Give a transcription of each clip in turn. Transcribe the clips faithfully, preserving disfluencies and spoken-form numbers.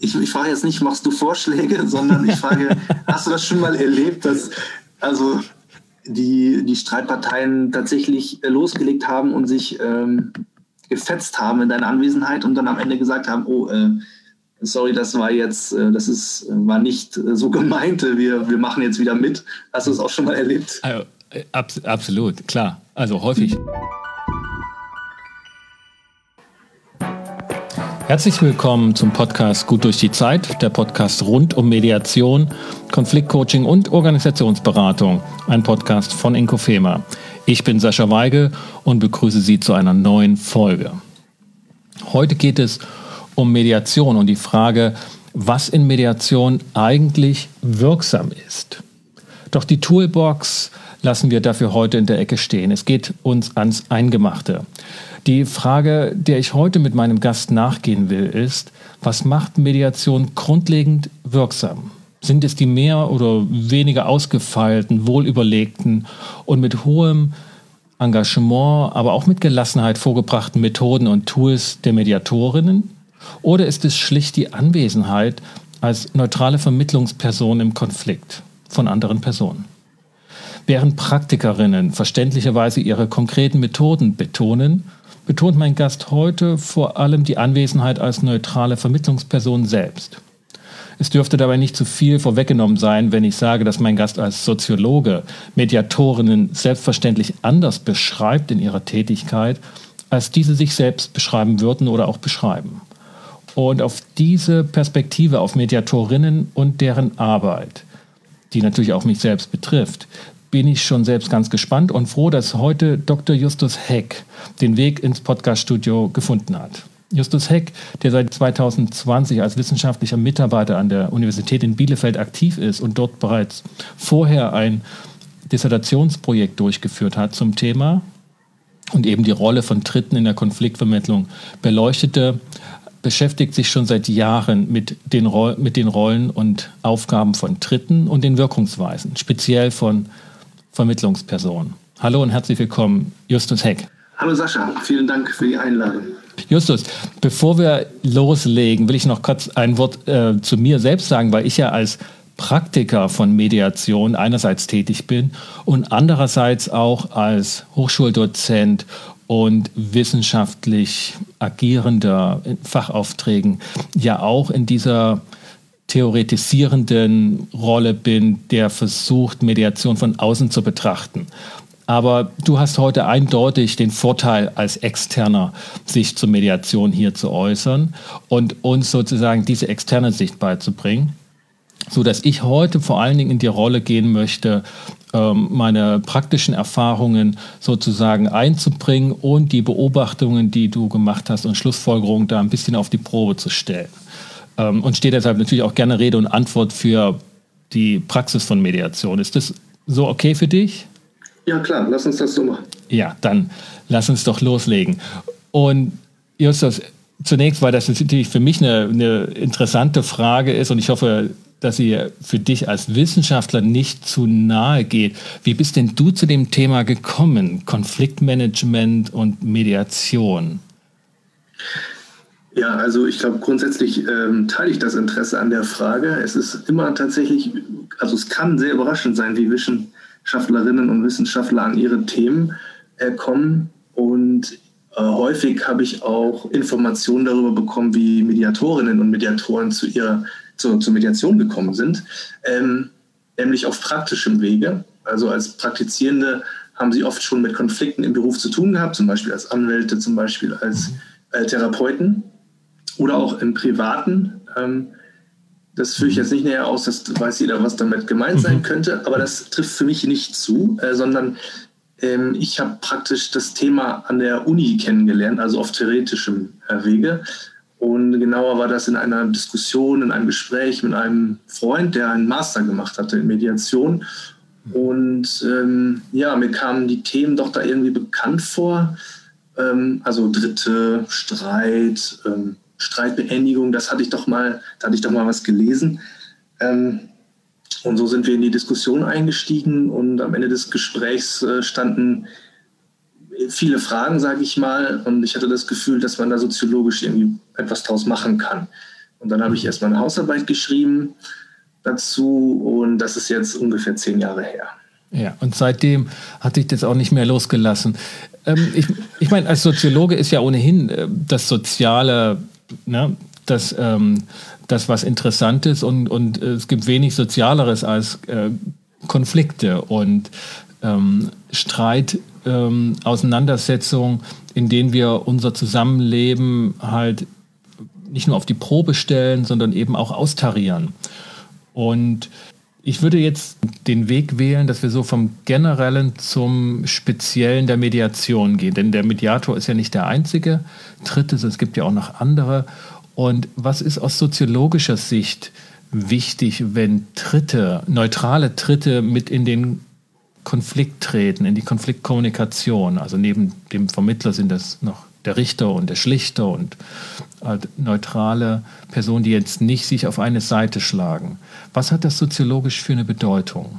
ich, ich frage jetzt nicht, machst du Vorschläge, sondern ich frage, hast du das schon mal erlebt, dass also die, die Streitparteien tatsächlich losgelegt haben und sich ähm, gefetzt haben in deiner Anwesenheit und dann am Ende gesagt haben, oh, äh, sorry, das war jetzt, äh, das ist, war nicht äh, so gemeint, wir, wir machen jetzt wieder mit. Hast du das auch schon mal erlebt? Also, ab, absolut, klar. Also häufig. Herzlich willkommen zum Podcast Gut durch die Zeit, der Podcast rund um Mediation, Konfliktcoaching und Organisationsberatung. Ein Podcast von Inkofema. Ich bin Sascha Weigel und begrüße Sie zu einer neuen Folge. Heute geht es um Mediation und die Frage, was in Mediation eigentlich wirksam ist. Doch die Toolbox lassen wir dafür heute in der Ecke stehen. Es geht uns ans Eingemachte. Die Frage, der ich heute mit meinem Gast nachgehen will, ist, was macht Mediation grundlegend wirksam? Sind es die mehr oder weniger ausgefeilten, wohlüberlegten und mit hohem Engagement, aber auch mit Gelassenheit vorgebrachten Methoden und Tools der Mediatorinnen? Oder ist es schlicht die Anwesenheit als neutrale Vermittlungsperson im Konflikt von anderen Personen? Während Praktikerinnen verständlicherweise ihre konkreten Methoden betonen, betont mein Gast heute vor allem die Anwesenheit als neutrale Vermittlungsperson selbst. Es dürfte dabei nicht zu viel vorweggenommen sein, wenn ich sage, dass mein Gast als Soziologe Mediatorinnen selbstverständlich anders beschreibt in ihrer Tätigkeit, als diese sich selbst beschreiben würden oder auch beschreiben. Und auf diese Perspektive auf Mediatorinnen und deren Arbeit, die natürlich auch mich selbst betrifft, bin ich schon selbst ganz gespannt und froh, dass heute Doktor Justus Heck den Weg ins Podcaststudio gefunden hat. Justus Heck, der seit zweitausendzwanzig als wissenschaftlicher Mitarbeiter an der Universität in Bielefeld aktiv ist und dort bereits vorher ein Dissertationsprojekt durchgeführt hat zum Thema und eben die Rolle von Dritten in der Konfliktvermittlung beleuchtete, beschäftigt sich schon seit Jahren mit den, Ro- mit den Rollen und Aufgaben von Dritten und den Wirkungsweisen, speziell von Vermittlungspersonen. Hallo und herzlich willkommen, Justus Heck. Hallo Sascha, vielen Dank für die Einladung. Justus, bevor wir loslegen, will ich noch kurz ein Wort äh, zu mir selbst sagen, weil ich ja als Praktiker von Mediation einerseits tätig bin und andererseits auch als Hochschuldozent und wissenschaftlich agierender in Fachaufträgen ja auch in dieser theoretisierenden Rolle bin, der versucht, Mediation von außen zu betrachten. Aber du hast heute eindeutig den Vorteil als Externer, sich zur Mediation hier zu äußern und uns sozusagen diese externe Sicht beizubringen, sodass ich heute vor allen Dingen in die Rolle gehen möchte, meine praktischen Erfahrungen sozusagen einzubringen und die Beobachtungen, die du gemacht hast und Schlussfolgerungen da ein bisschen auf die Probe zu stellen. Und stehe deshalb natürlich auch gerne Rede und Antwort für die Praxis von Mediation. Ist das so okay für dich? Ja klar, lass uns das so machen. Ja, dann lass uns doch loslegen. Und Justus, zunächst, weil das natürlich für mich eine, eine interessante Frage ist und ich hoffe, dass sie für dich als Wissenschaftler nicht zu nahe geht. Wie bist denn du zu dem Thema gekommen? Konfliktmanagement und Mediation? Ja, also ich glaube, grundsätzlich ähm, teile ich das Interesse an der Frage. Es ist immer tatsächlich, also es kann sehr überraschend sein, wie Wissenschaftlerinnen und Wissenschaftler an ihre Themen äh, kommen. Und äh, häufig habe ich auch Informationen darüber bekommen, wie Mediatorinnen und Mediatoren zu ihrer zur, zur Mediation gekommen sind, ähm, nämlich auf praktischem Wege. Also als Praktizierende haben sie oft schon mit Konflikten im Beruf zu tun gehabt, zum Beispiel als Anwälte, zum Beispiel als äh, Therapeuten. Oder auch im Privaten. Ähm, das führe ich jetzt nicht näher aus, das weiß jeder, was damit gemeint sein könnte, aber das trifft für mich nicht zu, äh, sondern ähm, ich habe praktisch das Thema an der Uni kennengelernt, also auf theoretischem äh, Wege. Und genauer war das in einer Diskussion, in einem Gespräch mit einem Freund, der einen Master gemacht hatte in Mediation. Und ähm, ja, mir kamen die Themen doch da irgendwie bekannt vor. Ähm, also Dritte, Streit, ähm, Streitbeendigung, das hatte ich doch mal, da hatte ich doch mal was gelesen. Ähm, und so sind wir in die Diskussion eingestiegen und am Ende des Gesprächs äh, standen viele Fragen, sage ich mal, und ich hatte das Gefühl, dass man da soziologisch irgendwie etwas draus machen kann. Und dann habe ich erstmal eine Hausarbeit geschrieben dazu und das ist jetzt ungefähr zehn Jahre her. Ja, und seitdem hat sich das auch nicht mehr losgelassen. Ähm, ich ich meine, als Soziologe ist ja ohnehin äh, das Soziale, ne, das, ähm, das was Interessantes und, und äh, es gibt wenig Sozialeres als äh, Konflikte und ähm, Streit, ähm, Auseinandersetzung, in denen wir unser Zusammenleben halt nicht nur auf die Probe stellen, sondern eben auch austarieren. Und ich würde jetzt den Weg wählen, dass wir so vom Generellen zum Speziellen der Mediation gehen. Denn der Mediator ist ja nicht der einzige Dritte, es gibt ja auch noch andere. Und was ist aus soziologischer Sicht wichtig, wenn Dritte, neutrale Dritte mit in den Konflikt treten, in die Konfliktkommunikation? Also neben dem Vermittler sind das noch der Richter und der Schlichter und halt neutrale Personen, die jetzt nicht sich auf eine Seite schlagen. Was hat das soziologisch für eine Bedeutung?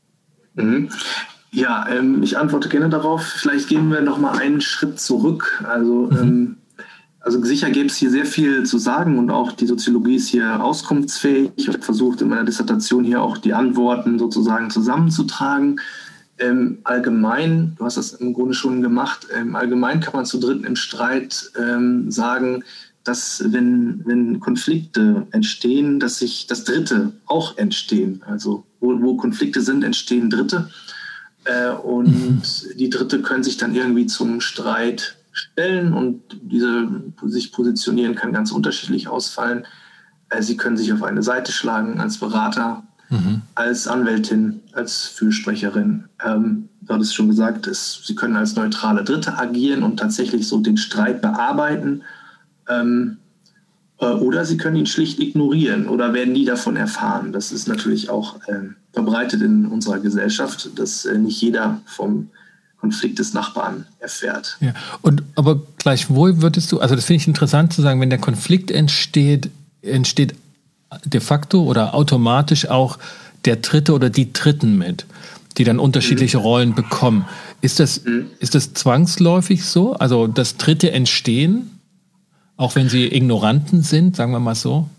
Mhm. Ja, ähm, ich antworte gerne darauf. Vielleicht gehen wir noch mal einen Schritt zurück. Also, mhm. ähm, also sicher gäbe es hier sehr viel zu sagen und auch die Soziologie ist hier auskunftsfähig. Ich habe versucht, in meiner Dissertation hier auch die Antworten sozusagen zusammenzutragen. Ähm, allgemein, du hast das im Grunde schon gemacht, ähm, allgemein kann man zu Dritten im Streit ähm, sagen, dass wenn, wenn Konflikte entstehen, dass sich das Dritte auch entstehen. Also wo, wo Konflikte sind, entstehen Dritte. Äh, und mhm. die Dritte können sich dann irgendwie zum Streit stellen und diese sich positionieren kann ganz unterschiedlich ausfallen. Äh, sie können sich auf eine Seite schlagen als Berater, mhm. als Anwältin, als Fürsprecherin. Ähm, du hattest schon gesagt, es, sie können als neutrale Dritte agieren und tatsächlich so den Streit bearbeiten. Ähm, äh, oder sie können ihn schlicht ignorieren oder werden nie davon erfahren. Das ist natürlich auch äh, verbreitet in unserer Gesellschaft, dass äh, nicht jeder vom Konflikt des Nachbarn erfährt. Ja, und aber gleichwohl würdest du, also das finde ich interessant zu sagen, wenn der Konflikt entsteht, entsteht de facto oder automatisch auch der Dritte oder die Dritten mit, die dann unterschiedliche mhm. Rollen bekommen. Ist das, mhm. ist das zwangsläufig so? Also dass Dritte entstehen, auch wenn sie Ignoranten sind, sagen wir mal so?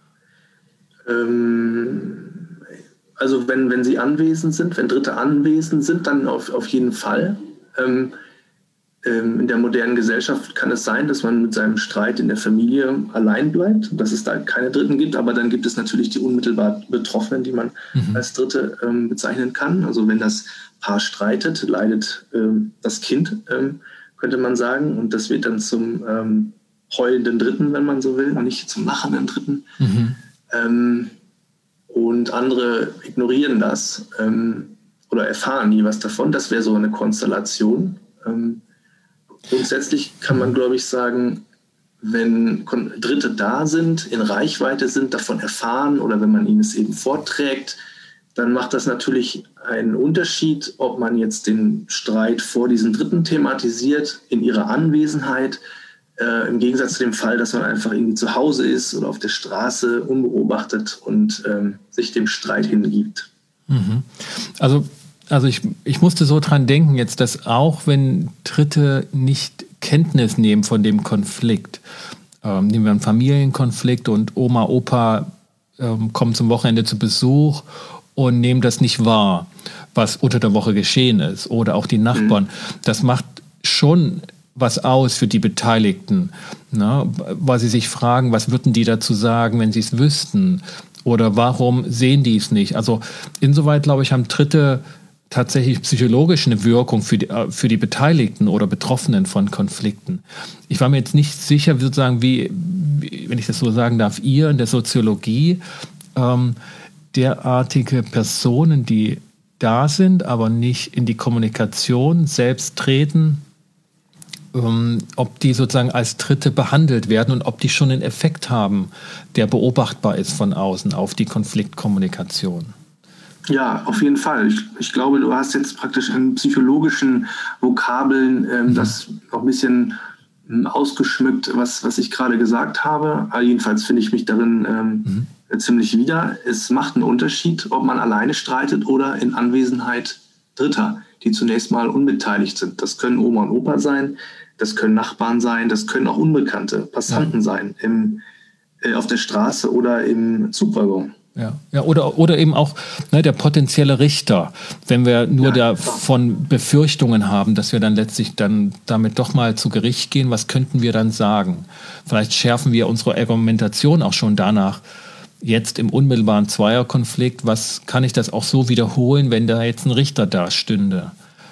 Ähm, also wenn, wenn sie anwesend sind, wenn Dritte anwesend sind, dann auf, auf jeden Fall. Ähm, In der modernen Gesellschaft kann es sein, dass man mit seinem Streit in der Familie allein bleibt, dass es da keine Dritten gibt, aber dann gibt es natürlich die unmittelbar Betroffenen, die man mhm. als Dritte ähm, bezeichnen kann. Also wenn das Paar streitet, leidet ähm, das Kind, ähm, könnte man sagen, und das wird dann zum ähm, heulenden Dritten, wenn man so will, und nicht zum lachenden Dritten. Mhm. Ähm, und andere ignorieren das ähm, oder erfahren nie was davon. Das wäre so eine Konstellation. Ähm, Grundsätzlich kann man, glaube ich, sagen, wenn Dritte da sind, in Reichweite sind, davon erfahren oder wenn man ihnen es eben vorträgt, dann macht das natürlich einen Unterschied, ob man jetzt den Streit vor diesen Dritten thematisiert, in ihrer Anwesenheit, äh, im Gegensatz zu dem Fall, dass man einfach irgendwie zu Hause ist oder auf der Straße unbeobachtet und ähm, sich dem Streit hingibt. Mhm. Also Also ich, ich musste so dran denken jetzt, dass auch wenn Dritte nicht Kenntnis nehmen von dem Konflikt, ähm, nehmen wir einen Familienkonflikt und Oma, Opa ähm, kommen zum Wochenende zu Besuch und nehmen das nicht wahr, was unter der Woche geschehen ist, oder auch die Nachbarn. Mhm. Das macht schon was aus für die Beteiligten, ne? Weil sie sich fragen, was würden die dazu sagen, wenn sie es wüssten? Oder warum sehen die es nicht? Also insoweit, glaube ich, haben Dritte tatsächlich psychologisch eine Wirkung für die, für die Beteiligten oder Betroffenen von Konflikten. Ich war mir jetzt nicht sicher, sozusagen, wie, wie wenn ich das so sagen darf, ihr in der Soziologie ähm, derartige Personen, die da sind, aber nicht in die Kommunikation selbst treten, ähm, ob die sozusagen als Dritte behandelt werden und ob die schon einen Effekt haben, der beobachtbar ist von außen auf die Konfliktkommunikation. Ja, auf jeden Fall. Ich, ich glaube, du hast jetzt praktisch in psychologischen Vokabeln ähm, mhm. das noch ein bisschen ähm, ausgeschmückt, was, was ich gerade gesagt habe. Aber jedenfalls finde ich mich darin ähm, mhm. ziemlich wieder. Es macht einen Unterschied, ob man alleine streitet oder in Anwesenheit Dritter, die zunächst mal unbeteiligt sind. Das können Oma und Opa sein, das können Nachbarn sein, das können auch unbekannte Passanten ja. sein. Im äh, auf der Straße oder im Zugwaggon. Ja, ja oder, oder eben auch ne, der potenzielle Richter, wenn wir nur ja, davon Befürchtungen haben, dass wir dann letztlich dann damit doch mal zu Gericht gehen, was könnten wir dann sagen? Vielleicht schärfen wir unsere Argumentation auch schon danach, jetzt im unmittelbaren Zweierkonflikt, was kann ich das auch so wiederholen, wenn da jetzt ein Richter da stünde?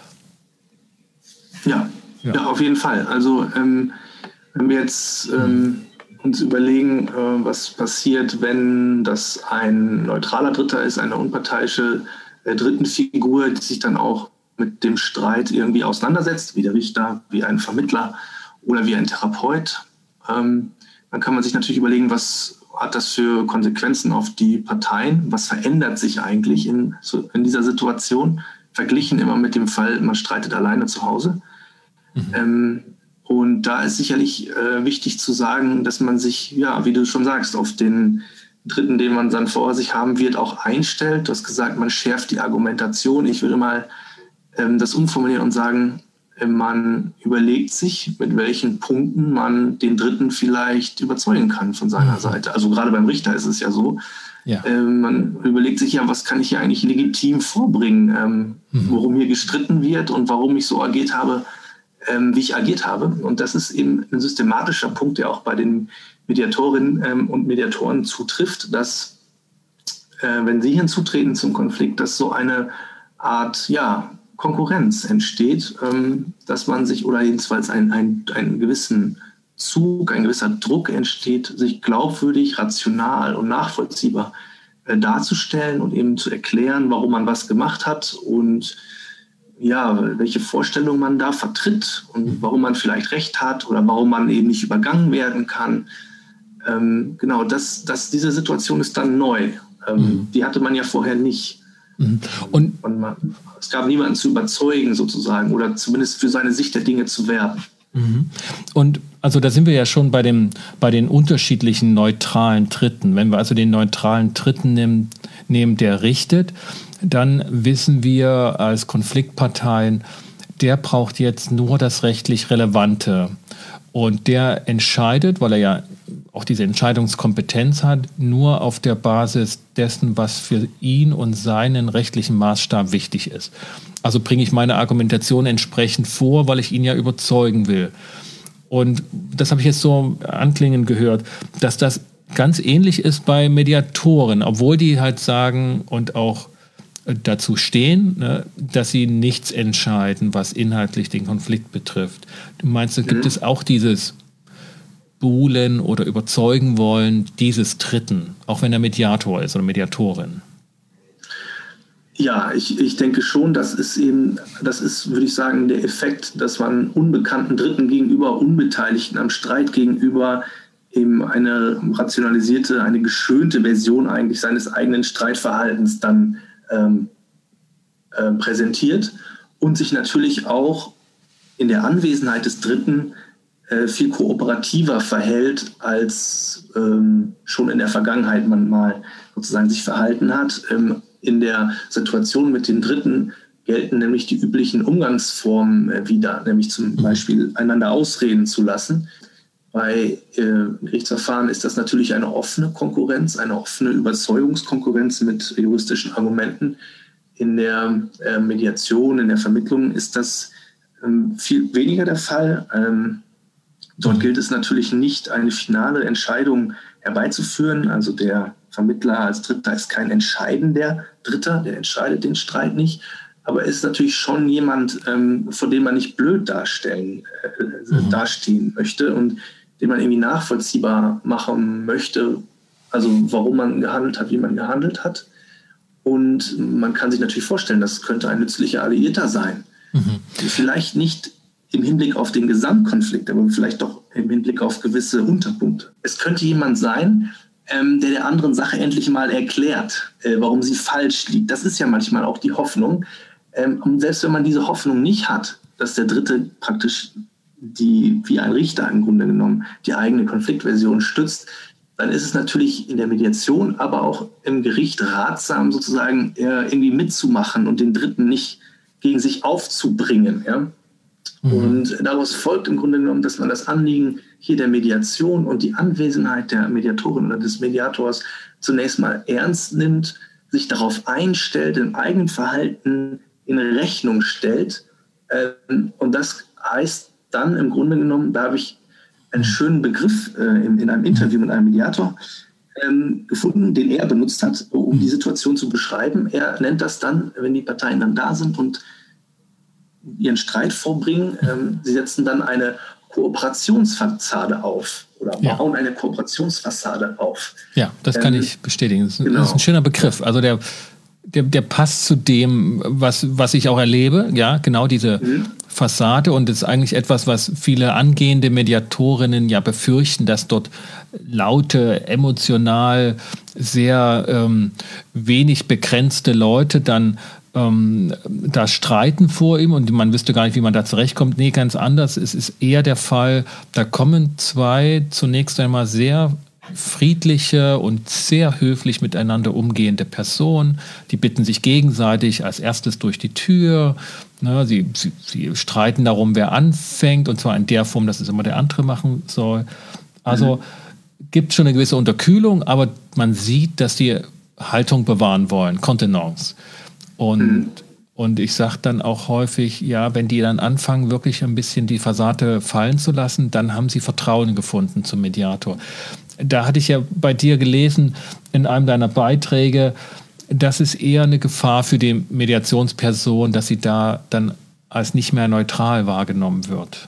Ja, ja. ja auf jeden Fall. Also ähm, wenn wir jetzt ähm, uns überlegen, äh, was passiert, wenn das ein neutraler Dritter ist, eine unparteiische äh, Drittenfigur, die sich dann auch mit dem Streit irgendwie auseinandersetzt, wie der Richter, wie ein Vermittler oder wie ein Therapeut, ähm, dann kann man sich natürlich überlegen, was hat das für Konsequenzen auf die Parteien? Was verändert sich eigentlich in, in dieser Situation? Verglichen immer mit dem Fall, man streitet alleine zu Hause. Mhm. Ähm, und da ist sicherlich äh, wichtig zu sagen, dass man sich, ja, wie du schon sagst, auf den Dritten, den man dann vor sich haben wird, auch einstellt. Du hast gesagt, man schärft die Argumentation. Ich würde mal ähm, das umformulieren und sagen, man überlegt sich, mit welchen Punkten man den Dritten vielleicht überzeugen kann von seiner Seite. Also gerade beim Richter ist es ja so. Ja. Äh, man überlegt sich ja, was kann ich hier eigentlich legitim vorbringen, ähm, mhm. worum hier gestritten wird und warum ich so agiert habe, ähm, wie ich agiert habe. Und das ist eben ein systematischer Punkt, der auch bei den Mediatorinnen ähm, und Mediatoren zutrifft, dass, äh, wenn sie hinzutreten zum Konflikt, dass so eine Art, ja, Konkurrenz entsteht, ähm, dass man sich, oder jedenfalls ein, ein, einen gewissen Zug, ein gewisser Druck entsteht, sich glaubwürdig, rational und nachvollziehbar äh, darzustellen und eben zu erklären, warum man was gemacht hat und ja, welche Vorstellungen man da vertritt und warum man vielleicht recht hat oder warum man eben nicht übergangen werden kann. Ähm, genau, das, das, diese Situation ist dann neu. Ähm, mhm. Die hatte man ja vorher nicht. Und, und man, es gab niemanden zu überzeugen sozusagen oder zumindest für seine Sicht der Dinge zu werben. Und also da sind wir ja schon bei, dem, bei den unterschiedlichen neutralen Dritten. Wenn wir also den neutralen Dritten nehmen, nehmen, der richtet, dann wissen wir als Konfliktparteien, der braucht jetzt nur das rechtlich Relevante. Und der entscheidet, weil er ja auch diese Entscheidungskompetenz hat, nur auf der Basis dessen, was für ihn und seinen rechtlichen Maßstab wichtig ist. Also bringe ich meine Argumentation entsprechend vor, weil ich ihn ja überzeugen will. Und das habe ich jetzt so anklingen gehört, dass das ganz ähnlich ist bei Mediatoren, obwohl die halt sagen und auch dazu stehen, ne, dass sie nichts entscheiden, was inhaltlich den Konflikt betrifft. Du meinst, gibt mhm. es auch dieses buhlen oder überzeugen wollen dieses Dritten, auch wenn er Mediator ist oder Mediatorin? Ja, ich, ich denke schon, das ist eben, das ist, würde ich sagen, der Effekt, dass man unbekannten Dritten gegenüber, Unbeteiligten am Streit gegenüber eben eine rationalisierte, eine geschönte Version eigentlich seines eigenen Streitverhaltens dann ähm, äh, präsentiert und sich natürlich auch in der Anwesenheit des Dritten äh, viel kooperativer verhält, als ähm, schon in der Vergangenheit man mal sozusagen sich verhalten hat. Ähm, in der Situation mit den Dritten gelten nämlich die üblichen Umgangsformen äh, wieder, nämlich zum Beispiel einander ausreden zu lassen. Bei äh, Gerichtsverfahren ist das natürlich eine offene Konkurrenz, eine offene Überzeugungskonkurrenz mit juristischen Argumenten. In der äh, Mediation, in der Vermittlung ist das ähm, viel weniger der Fall. Ähm, dort gilt es natürlich nicht, eine finale Entscheidung herbeizuführen. Also der Vermittler als Dritter ist kein entscheidender Dritter, der entscheidet den Streit nicht. Aber er ist natürlich schon jemand, ähm, vor dem man nicht blöd darstellen, äh, mhm. dastehen möchte und den man irgendwie nachvollziehbar machen möchte, also warum man gehandelt hat, wie man gehandelt hat. Und man kann sich natürlich vorstellen, das könnte ein nützlicher Alliierter sein. Mhm. Vielleicht nicht im Hinblick auf den Gesamtkonflikt, aber vielleicht doch im Hinblick auf gewisse Unterpunkte. Es könnte jemand sein, ähm, der der anderen Sache endlich mal erklärt, äh, warum sie falsch liegt. Das ist ja manchmal auch die Hoffnung. Ähm, und selbst wenn man diese Hoffnung nicht hat, dass der Dritte praktisch die, wie ein Richter im Grunde genommen, die eigene Konfliktversion stützt, dann ist es natürlich in der Mediation, aber auch im Gericht ratsam, sozusagen irgendwie mitzumachen und den Dritten nicht gegen sich aufzubringen. Ja? Mhm. Und daraus folgt im Grunde genommen, dass man das Anliegen hier der Mediation und die Anwesenheit der Mediatorin oder des Mediators zunächst mal ernst nimmt, sich darauf einstellt, im eigenen Verhalten in Rechnung stellt. Und das heißt dann im Grunde genommen, da habe ich einen schönen Begriff in einem Interview mit einem Mediator gefunden, den er benutzt hat, um die Situation zu beschreiben. Er nennt das dann, wenn die Parteien dann da sind und ihren Streit vorbringen, sie setzen dann eine Kooperationsfassade auf oder bauen ja. eine Kooperationsfassade auf. Ja, das kann ähm, ich bestätigen. Das ist, genau. das ist ein schöner Begriff. Also der, der, der passt zu dem, was, was ich auch erlebe. Ja, genau diese mhm. Fassade. Und das ist eigentlich etwas, was viele angehende Mediatorinnen ja befürchten, dass dort laute, emotional sehr ähm, wenig begrenzte Leute dann Ähm, da streiten vor ihm und man wüsste gar nicht, wie man da zurechtkommt. Nee, ganz anders. Es ist eher der Fall, da kommen zwei zunächst einmal sehr friedliche und sehr höflich miteinander umgehende Personen. Die bitten sich gegenseitig als erstes durch die Tür. Ne, sie, sie, sie streiten darum, wer anfängt, und zwar in der Form, dass es immer der andere machen soll. Also mhm. gibt schon eine gewisse Unterkühlung, aber man sieht, dass die Haltung bewahren wollen, Kontenance. Und, mhm. und ich sage dann auch häufig, ja, wenn die dann anfangen, wirklich ein bisschen die Fassade fallen zu lassen, dann haben sie Vertrauen gefunden zum Mediator. Da hatte ich ja bei dir gelesen, in einem deiner Beiträge, das ist eher eine Gefahr für die Mediationsperson, dass sie da dann als nicht mehr neutral wahrgenommen wird.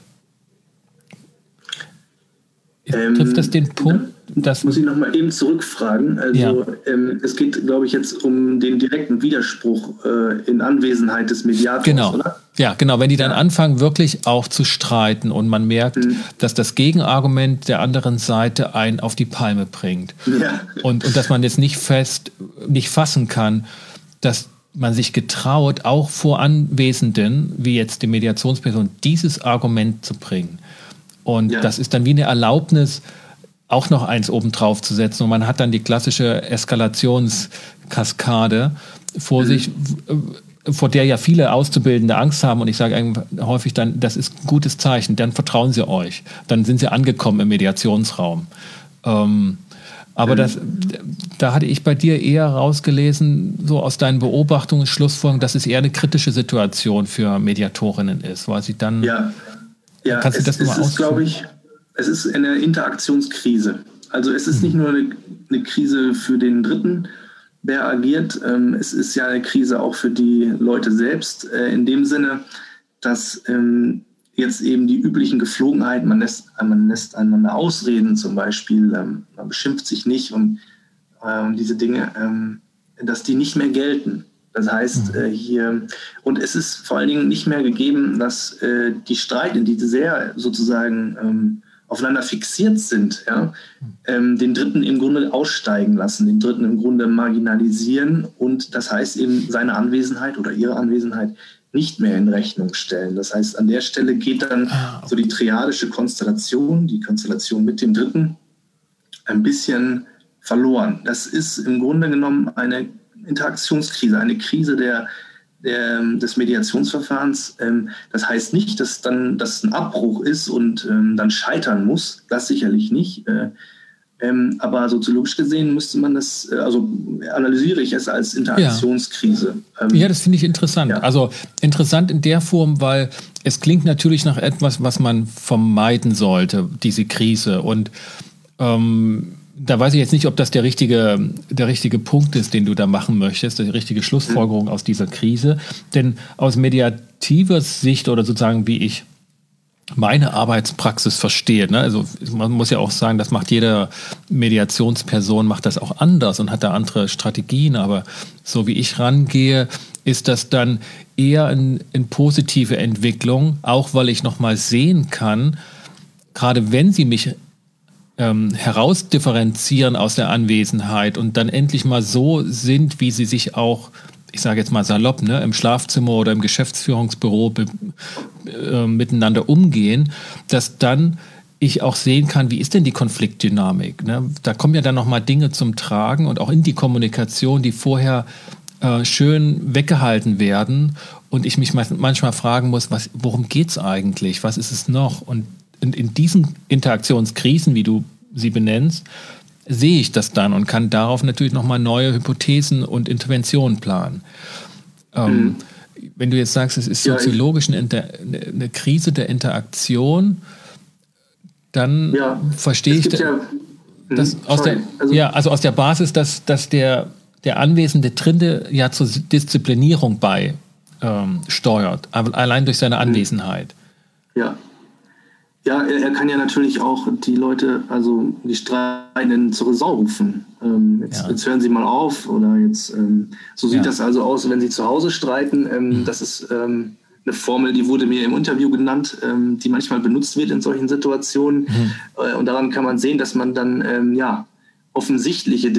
Ähm, Trifft das den Punkt? Das muss ich noch mal eben zurückfragen. Also ja. ähm, es geht, glaube ich, jetzt um den direkten Widerspruch äh, in Anwesenheit des Mediators, genau. oder? Ja, genau. Wenn die dann ja. anfangen, wirklich auch zu streiten und man merkt, mhm. dass das Gegenargument der anderen Seite einen auf die Palme bringt. Ja. Und, und dass man jetzt nicht fest, nicht fassen kann, dass man sich getraut, auch vor Anwesenden, wie jetzt die Mediationsperson, dieses Argument zu bringen. Und ja. das ist dann wie eine Erlaubnis, auch noch eins obendrauf zu setzen. Und man hat dann die klassische Eskalationskaskade vor mhm. sich, vor der ja viele Auszubildende Angst haben. Und ich sage häufig dann, das ist ein gutes Zeichen, dann vertrauen sie euch. Dann sind sie angekommen im Mediationsraum. Ähm, aber mhm. das, da hatte ich bei dir eher rausgelesen, so aus deinen Beobachtungen, Schlussfolgerungen, dass es eher eine kritische Situation für Mediatorinnen ist, weil sie dann... Ja, ja kannst du es, das es ist, glaube ich, es ist eine Interaktionskrise. Also es ist nicht nur eine, eine Krise für den Dritten, der agiert. Ähm, es ist ja eine Krise auch für die Leute selbst. Äh, in dem Sinne, dass ähm, jetzt eben die üblichen Geflogenheiten, man lässt, man lässt einander ausreden zum Beispiel, ähm, man beschimpft sich nicht und ähm, diese Dinge, ähm, dass die nicht mehr gelten. Das heißt, äh, hier, und es ist vor allen Dingen nicht mehr gegeben, dass äh, die Streite, die sehr sozusagen ähm, aufeinander fixiert sind, ja, ähm, den Dritten im Grunde aussteigen lassen, den Dritten im Grunde marginalisieren und das heißt eben seine Anwesenheit oder ihre Anwesenheit nicht mehr in Rechnung stellen. Das heißt, an der Stelle geht dann so die triadische Konstellation, die Konstellation mit dem Dritten, ein bisschen verloren. Das ist im Grunde genommen eine Interaktionskrise, eine Krise der Der, des Mediationsverfahrens. Das heißt nicht, dass dann das ein Abbruch ist und ähm, dann scheitern muss. Das sicherlich nicht. Äh, ähm, aber soziologisch gesehen müsste man das, also analysiere ich es als Interaktionskrise. Ja, ähm, ja das finde ich interessant. Ja. Also interessant in der Form, weil es klingt natürlich nach etwas, was man vermeiden sollte, diese Krise. Und ähm, da weiß ich jetzt nicht, ob das der richtige, der richtige Punkt ist, den du da machen möchtest, die richtige Schlussfolgerung mhm. aus dieser Krise. Denn aus mediativer Sicht oder sozusagen wie ich meine Arbeitspraxis verstehe, ne? Also man muss ja auch sagen, das macht jede Mediationsperson, macht das auch anders und hat da andere Strategien. Aber so wie ich rangehe, ist das dann eher eine positive Entwicklung, auch weil ich nochmal sehen kann, gerade wenn sie mich Ähm, herausdifferenzieren aus der Anwesenheit und dann endlich mal so sind, wie sie sich auch, ich sage jetzt mal salopp, ne, im Schlafzimmer oder im Geschäftsführungsbüro be- äh, miteinander umgehen, dass dann ich auch sehen kann, wie ist denn die Konfliktdynamik? Ne? Da kommen ja dann nochmal Dinge zum Tragen und auch in die Kommunikation, die vorher äh, schön weggehalten werden und ich mich manchmal fragen muss, was, worum geht es eigentlich? Was ist es noch? Und in, in diesen Interaktionskrisen, wie du sie benennst, sehe ich das dann und kann darauf natürlich nochmal neue Hypothesen und Interventionen planen. Ähm, mhm. Wenn du jetzt sagst, es ist soziologisch eine, eine Krise der Interaktion, dann ja, verstehe ich das, ja, das aus der, also, ja, also aus der Basis, dass, dass der, der anwesende Dritte ja zur Disziplinierung bei ähm, steuert, aber allein durch seine Anwesenheit. Ja. Ja, er, er kann ja natürlich auch die Leute, also die Streitenden zur Raison rufen. Ähm, jetzt, ja. jetzt hören Sie mal auf oder jetzt, ähm, so sieht ja. das also aus, wenn Sie zu Hause streiten. Ähm, mhm. Das ist ähm, eine Formel, die wurde mir im Interview genannt, ähm, die manchmal benutzt wird in solchen Situationen. Mhm. Äh, und daran kann man sehen, dass man dann ähm, ja offensichtliche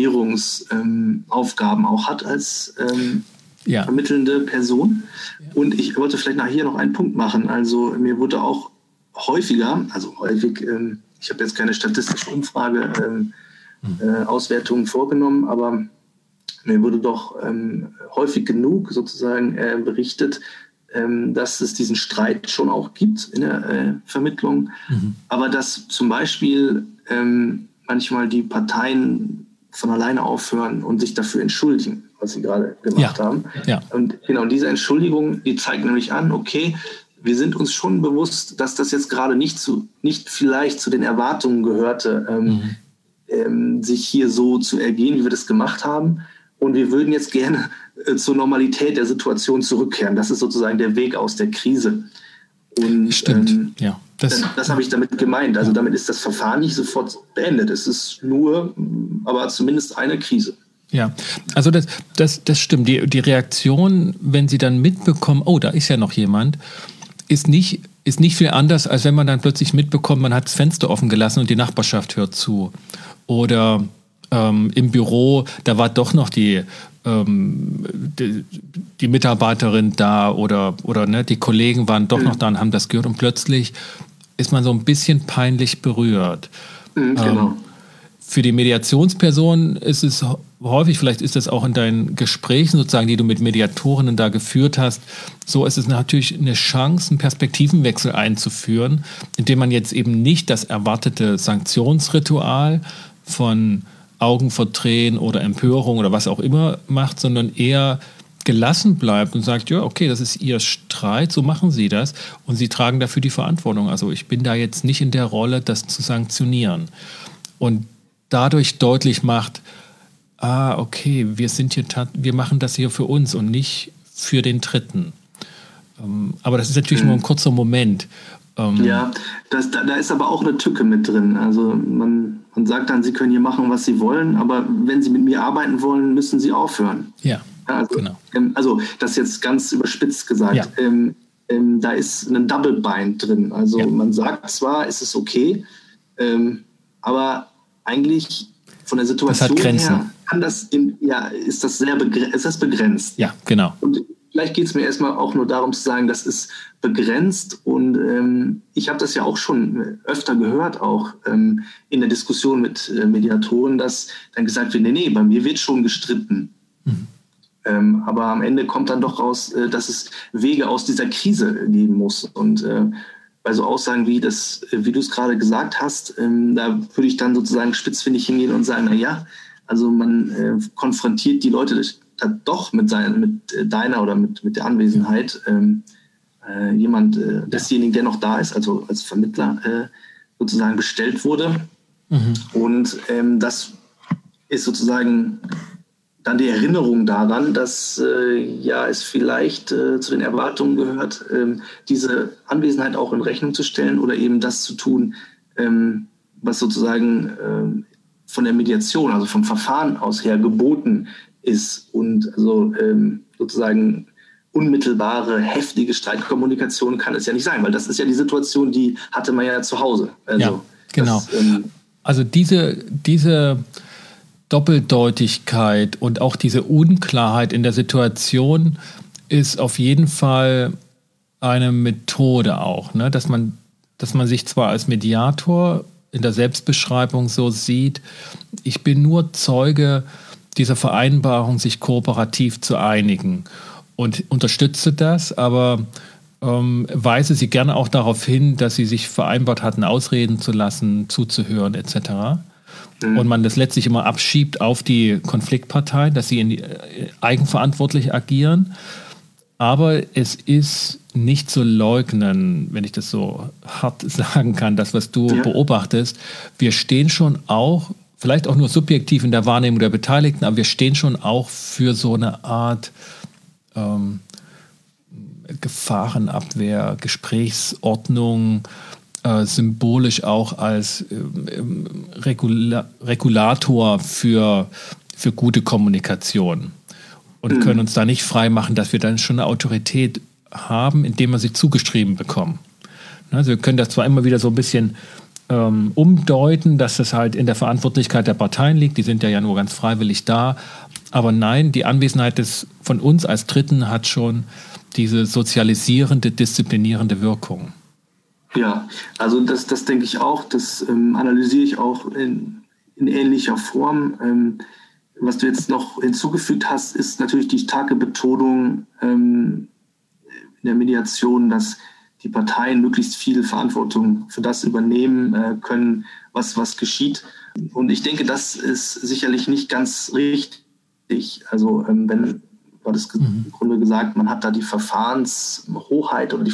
Disziplinierungsaufgaben ähm, auch hat als ähm, ja. vermittelnde Person. Ja. Und ich wollte vielleicht nachher noch einen Punkt machen. Also mir wurde auch häufiger, also häufig, ähm, ich habe jetzt keine statistische Umfrage, ähm, äh, Auswertungen vorgenommen, aber mir wurde doch ähm, häufig genug sozusagen äh, berichtet, ähm, dass es diesen Streit schon auch gibt in der äh, Vermittlung, mhm. aber dass zum Beispiel ähm, manchmal die Parteien von alleine aufhören und sich dafür entschuldigen, was sie gerade gemacht ja. haben. Ja. Und genau diese Entschuldigung, die zeigt nämlich an, okay, wir sind uns schon bewusst, dass das jetzt gerade nicht zu, nicht vielleicht zu den Erwartungen gehörte, ähm, mhm. ähm, sich hier so zu ergehen, wie wir das gemacht haben. Und wir würden jetzt gerne äh, zur Normalität der Situation zurückkehren. Das ist sozusagen der Weg aus der Krise. Und, Stimmt, ähm, ja. Das, das, das habe ich damit gemeint. Also ja. damit ist das Verfahren nicht sofort beendet. Es ist nur, aber zumindest eine Krise. Ja, also das, das, das stimmt. Die, die Reaktion, wenn sie dann mitbekommen, oh, da ist ja noch jemand, ist nicht, ist nicht viel anders, als wenn man dann plötzlich mitbekommt, man hat das Fenster offen gelassen und die Nachbarschaft hört zu. Oder ähm, im Büro, da war doch noch die, ähm, die, die Mitarbeiterin da oder, oder ne, die Kollegen waren doch mhm. noch da und haben das gehört und plötzlich ist man so ein bisschen peinlich berührt. Mhm, genau. Ähm, für die Mediationsperson ist es häufig, vielleicht ist das auch in deinen Gesprächen sozusagen, die du mit Mediatorinnen da geführt hast, so ist es natürlich eine Chance, einen Perspektivenwechsel einzuführen, indem man jetzt eben nicht das erwartete Sanktionsritual von Augen verdrehen oder Empörung oder was auch immer macht, sondern eher gelassen bleibt und sagt, ja, okay, das ist Ihr Streit, so machen Sie das und Sie tragen dafür die Verantwortung. Also ich bin da jetzt nicht in der Rolle, das zu sanktionieren. Und dadurch deutlich macht, ah, okay, wir sind hier, wir machen das hier für uns und nicht für den Dritten. Ähm, aber das ist natürlich mhm. nur ein kurzer Moment. Ähm, ja, das, da, da ist aber auch eine Tücke mit drin. Also man, man sagt dann, Sie können hier machen, was Sie wollen, aber wenn Sie mit mir arbeiten wollen, müssen Sie aufhören. Ja, also, genau. Ähm, also das jetzt ganz überspitzt gesagt. Ja. Ähm, ähm, da ist ein Double Bind drin. Also ja. man sagt zwar, es ist okay, ähm, aber eigentlich von der Situation her kann das in, ja, ist das sehr begrenzt, ist das begrenzt. Ja, genau. Und vielleicht geht es mir erstmal auch nur darum zu sagen, das ist begrenzt und ähm, ich habe das ja auch schon öfter gehört, auch ähm, in der Diskussion mit äh, Mediatoren, dass dann gesagt wird, nee, nee, bei mir wird schon gestritten. Mhm. Ähm, aber am Ende kommt dann doch raus, äh, dass es Wege aus dieser Krise geben muss und äh, bei so Aussagen wie das, wie du es gerade gesagt hast, ähm, da würde ich dann sozusagen spitzfindig hingehen und sagen, na ja, also man äh, konfrontiert die Leute dann doch mit, sein, mit äh, deiner oder mit, mit der Anwesenheit. Ähm, äh, jemand, äh, desjenigen, der noch da ist, also als Vermittler äh, sozusagen bestellt wurde. Mhm. Und ähm, das ist sozusagen dann die Erinnerung daran, dass äh, ja es vielleicht äh, zu den Erwartungen gehört, ähm, diese Anwesenheit auch in Rechnung zu stellen oder eben das zu tun, ähm, was sozusagen äh, von der Mediation, also vom Verfahren aus her geboten ist und also ähm, sozusagen unmittelbare, heftige Streitkommunikation kann es ja nicht sein, weil das ist ja die Situation, die hatte man ja zu Hause. Also, ja, genau. Das, ähm, also diese, diese Doppeldeutigkeit und auch diese Unklarheit in der Situation ist auf jeden Fall eine Methode auch, ne? Dass man, dass man sich zwar als Mediator in der Selbstbeschreibung so sieht, ich bin nur Zeuge dieser Vereinbarung, sich kooperativ zu einigen. und unterstütze das, aber ähm, weise sie gerne auch darauf hin, dass sie sich vereinbart hatten, ausreden zu lassen, zuzuhören et cetera. Mhm. Und man das letztlich immer abschiebt auf die Konfliktparteien, dass sie in die, äh, eigenverantwortlich agieren. Aber es ist nicht zu leugnen, wenn ich das so hart sagen kann, das, was du ja. beobachtest. Wir stehen schon auch, vielleicht auch nur subjektiv in der Wahrnehmung der Beteiligten, aber wir stehen schon auch für so eine Art ähm, Gefahrenabwehr, Gesprächsordnung, äh, symbolisch auch als äh, Regula- Regulator für, für gute Kommunikation. Und können uns da nicht frei machen, dass wir dann schon eine Autorität haben, indem wir sie zugeschrieben bekommen. Also wir können das zwar immer wieder so ein bisschen ähm, umdeuten, dass das halt in der Verantwortlichkeit der Parteien liegt, die sind ja, ja nur ganz freiwillig da, aber nein, die Anwesenheit des, von uns als Dritten hat schon diese sozialisierende, disziplinierende Wirkung. Ja, also das, das denke ich auch, das ähm, analysiere ich auch in, in ähnlicher Form. Ähm, Was du jetzt noch hinzugefügt hast, ist natürlich die starke Betonung ähm, in der Mediation, dass die Parteien möglichst viel Verantwortung für das übernehmen äh, können, was, was geschieht. Und ich denke, das ist sicherlich nicht ganz richtig. Also ähm, wenn, war das mhm. im Grunde gesagt, man hat da die Verfahrenshoheit oder die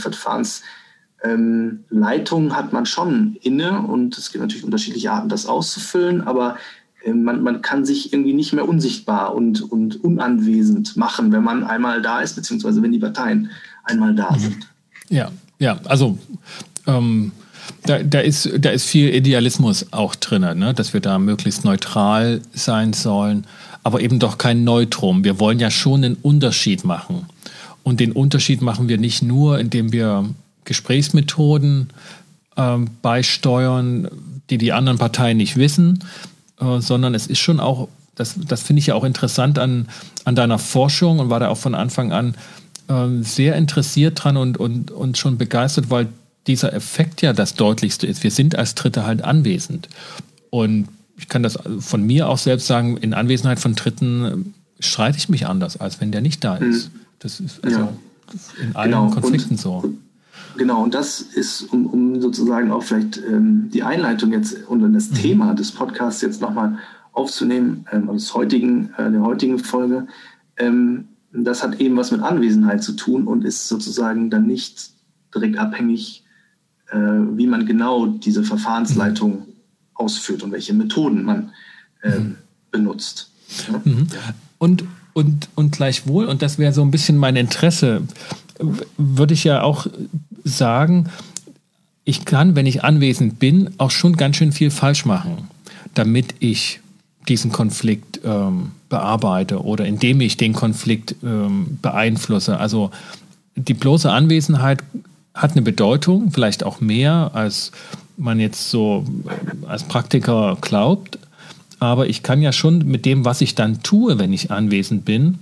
Verfahrensleitung ähm, hat man schon inne. Und es gibt natürlich unterschiedliche Arten, das auszufüllen, aber Man, man kann sich irgendwie nicht mehr unsichtbar und, und unanwesend machen, wenn man einmal da ist, beziehungsweise wenn die Parteien einmal da sind. Ja, ja, also ähm, da, da, ist, da ist viel Idealismus auch drin, ne? Dass wir da möglichst neutral sein sollen, aber eben doch kein Neutrum. Wir wollen ja schon einen Unterschied machen. Und den Unterschied machen wir nicht nur, indem wir Gesprächsmethoden ähm, beisteuern, die die anderen Parteien nicht wissen, sondern es ist schon auch, das, das finde ich ja auch interessant an, an deiner Forschung und war da auch von Anfang an äh, sehr interessiert dran und, und, und schon begeistert, weil dieser Effekt ja das Deutlichste ist. Wir sind als Dritte halt anwesend. Und ich kann das von mir auch selbst sagen, in Anwesenheit von Dritten streite ich mich anders, als wenn der nicht da ist. Das ist also ja. in allen genau. Konflikten und, so. Genau, und das ist, um, um sozusagen auch vielleicht ähm, die Einleitung jetzt und das mhm. Thema des Podcasts jetzt nochmal aufzunehmen, ähm, des heutigen, äh, der heutigen Folge, ähm, das hat eben was mit Anwesenheit zu tun und ist sozusagen dann nicht direkt abhängig, äh, wie man genau diese Verfahrensleitung mhm. ausführt und welche Methoden man äh, mhm. benutzt. Ja? Mhm. Und, und, und gleichwohl, und das wäre so ein bisschen mein Interesse, würde ich ja auch sagen, ich kann, wenn ich anwesend bin, auch schon ganz schön viel falsch machen, damit ich diesen Konflikt ähm, bearbeite oder indem ich den Konflikt ähm, beeinflusse. Also die bloße Anwesenheit hat eine Bedeutung, vielleicht auch mehr, als man jetzt so als Praktiker glaubt. Aber ich kann ja schon mit dem, was ich dann tue, wenn ich anwesend bin,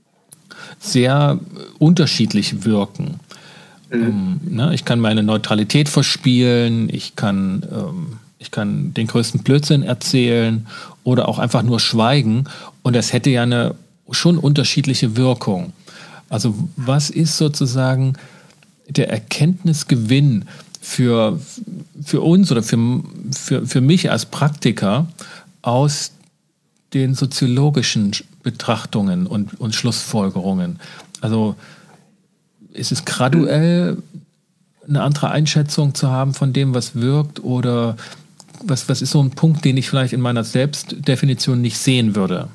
sehr unterschiedlich wirken. Mhm. Ähm, ne, ich kann meine Neutralität verspielen, ich kann, ähm, ich kann den größten Blödsinn erzählen oder auch einfach nur schweigen. Und das hätte ja eine schon unterschiedliche Wirkung. Also was ist sozusagen der Erkenntnisgewinn für, für uns oder für, für, für mich als Praktiker aus den soziologischen Betrachtungen und, und Schlussfolgerungen? Also ist es graduell eine andere Einschätzung zu haben von dem, was wirkt, oder was, was ist so ein Punkt, den ich vielleicht in meiner Selbstdefinition nicht sehen würde?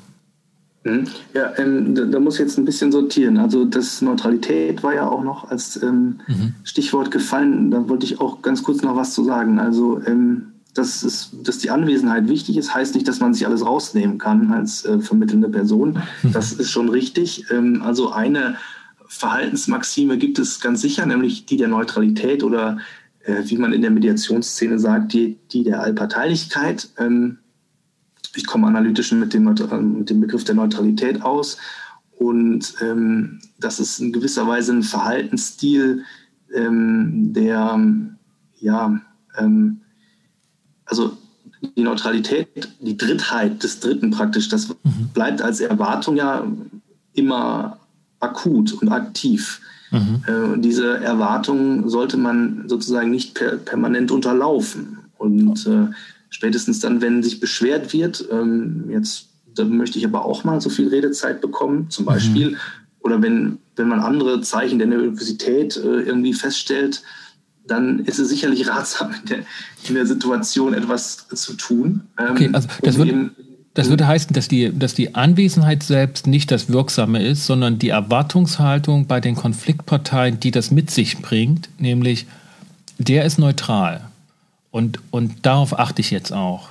Ja, ähm, da, da muss ich jetzt ein bisschen sortieren. Also das Neutralität war ja auch noch als ähm, mhm. Stichwort gefallen. Da wollte ich auch ganz kurz noch was zu sagen. Also ähm, dass, es, dass die Anwesenheit wichtig ist, heißt nicht, dass man sich alles rausnehmen kann als äh, vermittelnde Person. Das ist schon richtig. Ähm, also eine Verhaltensmaxime gibt es ganz sicher, nämlich die der Neutralität oder äh, wie man in der Mediationsszene sagt, die, die der Allparteilichkeit. Ähm, ich komme analytisch mit dem, mit dem Begriff der Neutralität aus und ähm, das ist in gewisser Weise ein Verhaltensstil, ähm, der ja ähm, also die Neutralität, die Drittheit des Dritten praktisch, das mhm. bleibt als Erwartung ja immer akut und aktiv. Mhm. Äh, diese Erwartungen sollte man sozusagen nicht per, permanent unterlaufen. Und äh, spätestens dann, wenn sich beschwert wird, ähm, jetzt da möchte ich aber auch mal so viel Redezeit bekommen, zum Beispiel, mhm. oder wenn, wenn man andere Zeichen der Nervosität äh, irgendwie feststellt, dann ist es sicherlich ratsam, in der, in der Situation etwas zu tun. Ähm, okay, also das, um würde, das würde heißen, dass die, dass die Anwesenheit selbst nicht das Wirksame ist, sondern die Erwartungshaltung bei den Konfliktparteien, die das mit sich bringt, nämlich der ist neutral. Und, und darauf achte ich jetzt auch.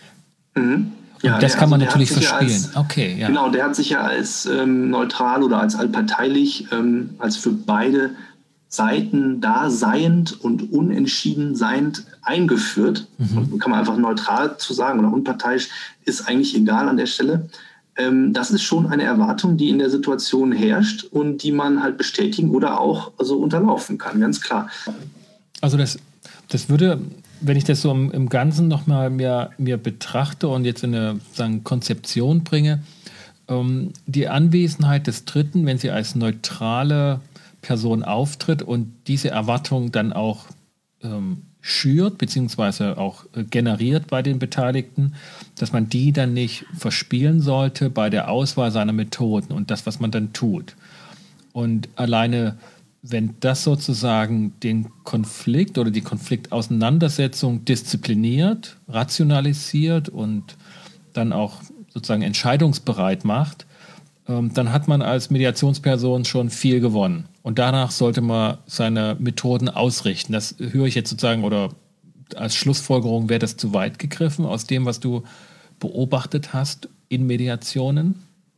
Mhm. Und ja, das der, kann man also natürlich verspielen. Ja als, okay, ja. Genau, der hat sich ja als ähm, neutral oder als allparteilich, ähm, als für beide Seiten da seiend und unentschieden seiend eingeführt. Mhm. Kann man einfach neutral zu sagen oder unparteiisch, ist eigentlich egal an der Stelle. Ähm, das ist schon eine Erwartung, die in der Situation herrscht und die man halt bestätigen oder auch also unterlaufen kann, ganz klar. Also das, das würde... Wenn ich das so im, im Ganzen nochmal mir, mir betrachte und jetzt in eine sagen, Konzeption bringe, ähm, die Anwesenheit des Dritten, wenn sie als neutrale Person auftritt und diese Erwartung dann auch ähm, schürt, beziehungsweise auch äh, generiert bei den Beteiligten, dass man die dann nicht verspielen sollte bei der Auswahl seiner Methoden und das, was man dann tut. Und alleine wenn das sozusagen den Konflikt oder die Konfliktauseinandersetzung diszipliniert, rationalisiert und dann auch sozusagen entscheidungsbereit macht, ähm, dann hat man als Mediationsperson schon viel gewonnen. Und danach sollte man seine Methoden ausrichten. Das höre ich jetzt sozusagen, oder als Schlussfolgerung wäre das zu weit gegriffen aus dem, was du beobachtet hast in Mediationen?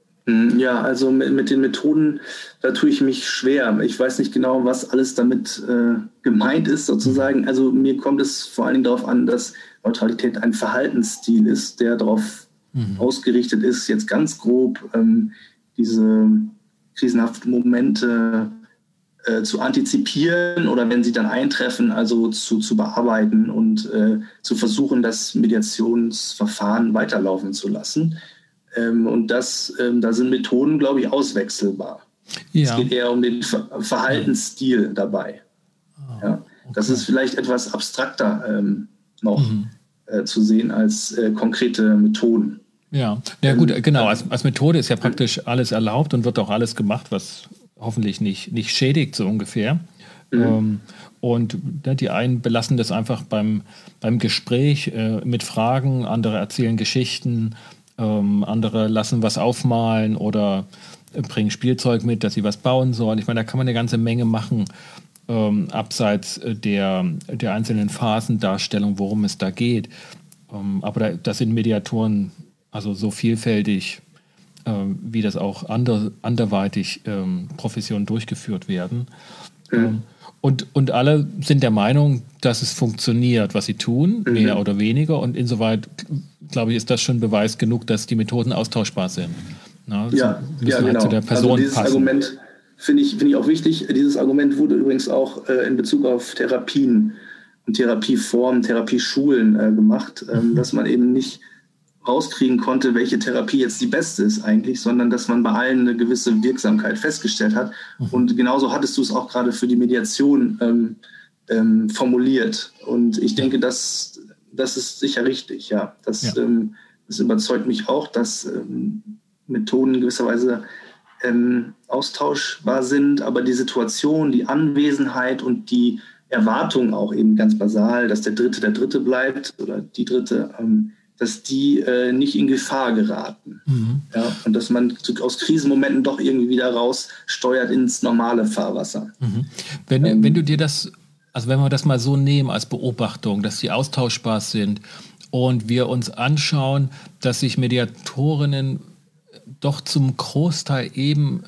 Ja, also mit, mit den Methoden, da tue ich mich schwer. Ich weiß nicht genau, was alles damit äh, gemeint ist sozusagen. Also mir kommt es vor allen Dingen darauf an, dass Neutralität ein Verhaltensstil ist, der darauf mhm. ausgerichtet ist, jetzt ganz grob ähm, diese krisenhaften Momente äh, zu antizipieren oder wenn sie dann eintreffen, also zu, zu bearbeiten und äh, zu versuchen, das Mediationsverfahren weiterlaufen zu lassen. Ähm, und das, ähm, da sind Methoden, glaube ich, auswechselbar. Ja. Es geht eher um den Ver- Verhaltensstil dabei. Oh, ja. Okay. Das ist vielleicht etwas abstrakter ähm, noch mhm. äh, zu sehen als äh, konkrete Methoden. Ja, ja gut, genau. Als, als Methode ist ja praktisch alles erlaubt und wird auch alles gemacht, was hoffentlich nicht, nicht schädigt, so ungefähr. Mhm. Ähm, und ne, die einen belassen das einfach beim, beim Gespräch äh, mit Fragen, andere erzählen Geschichten, Ähm, andere lassen was aufmalen oder äh, bringen Spielzeug mit, dass sie was bauen sollen. Ich meine, da kann man eine ganze Menge machen, ähm, abseits der, der einzelnen Phasendarstellung, worum es da geht. Ähm, aber da, das sind Mediatoren also so vielfältig, ähm, wie das auch ander, anderweitig ähm, Professionen durchgeführt werden. Mhm. Ähm, und, und alle sind der Meinung, dass es funktioniert, was sie tun, mhm. mehr oder weniger. Und insoweit, glaube ich, ist das schon Beweis genug, dass die Methoden austauschbar sind. Na, ja, so, ja, genau. Halt zu der Person also dieses passen. Argument finde ich, finde ich auch wichtig. Dieses Argument wurde übrigens auch äh, in Bezug auf Therapien und Therapieformen, Therapieschulen äh, gemacht, ähm, mhm. dass man eben nicht rauskriegen konnte, welche Therapie jetzt die beste ist eigentlich, sondern dass man bei allen eine gewisse Wirksamkeit festgestellt hat. Mhm. Und genauso hattest du es auch gerade für die Mediation ähm, ähm, formuliert. Und ich denke, das, das ist sicher richtig. Ja, das, ja. Ähm, das überzeugt mich auch, dass ähm, Methoden in gewisser Weise ähm, austauschbar sind, aber die Situation, die Anwesenheit und die Erwartung auch eben ganz basal, dass der Dritte der Dritte bleibt oder die Dritte, ähm, dass die äh, nicht in Gefahr geraten. Mhm. Ja, und dass man aus Krisenmomenten doch irgendwie wieder raussteuert ins normale Fahrwasser. Mhm. Wenn, ähm, wenn du dir das, also wenn wir das mal so nehmen als Beobachtung, dass sie austauschbar sind und wir uns anschauen, dass sich Mediatorinnen doch zum Großteil eben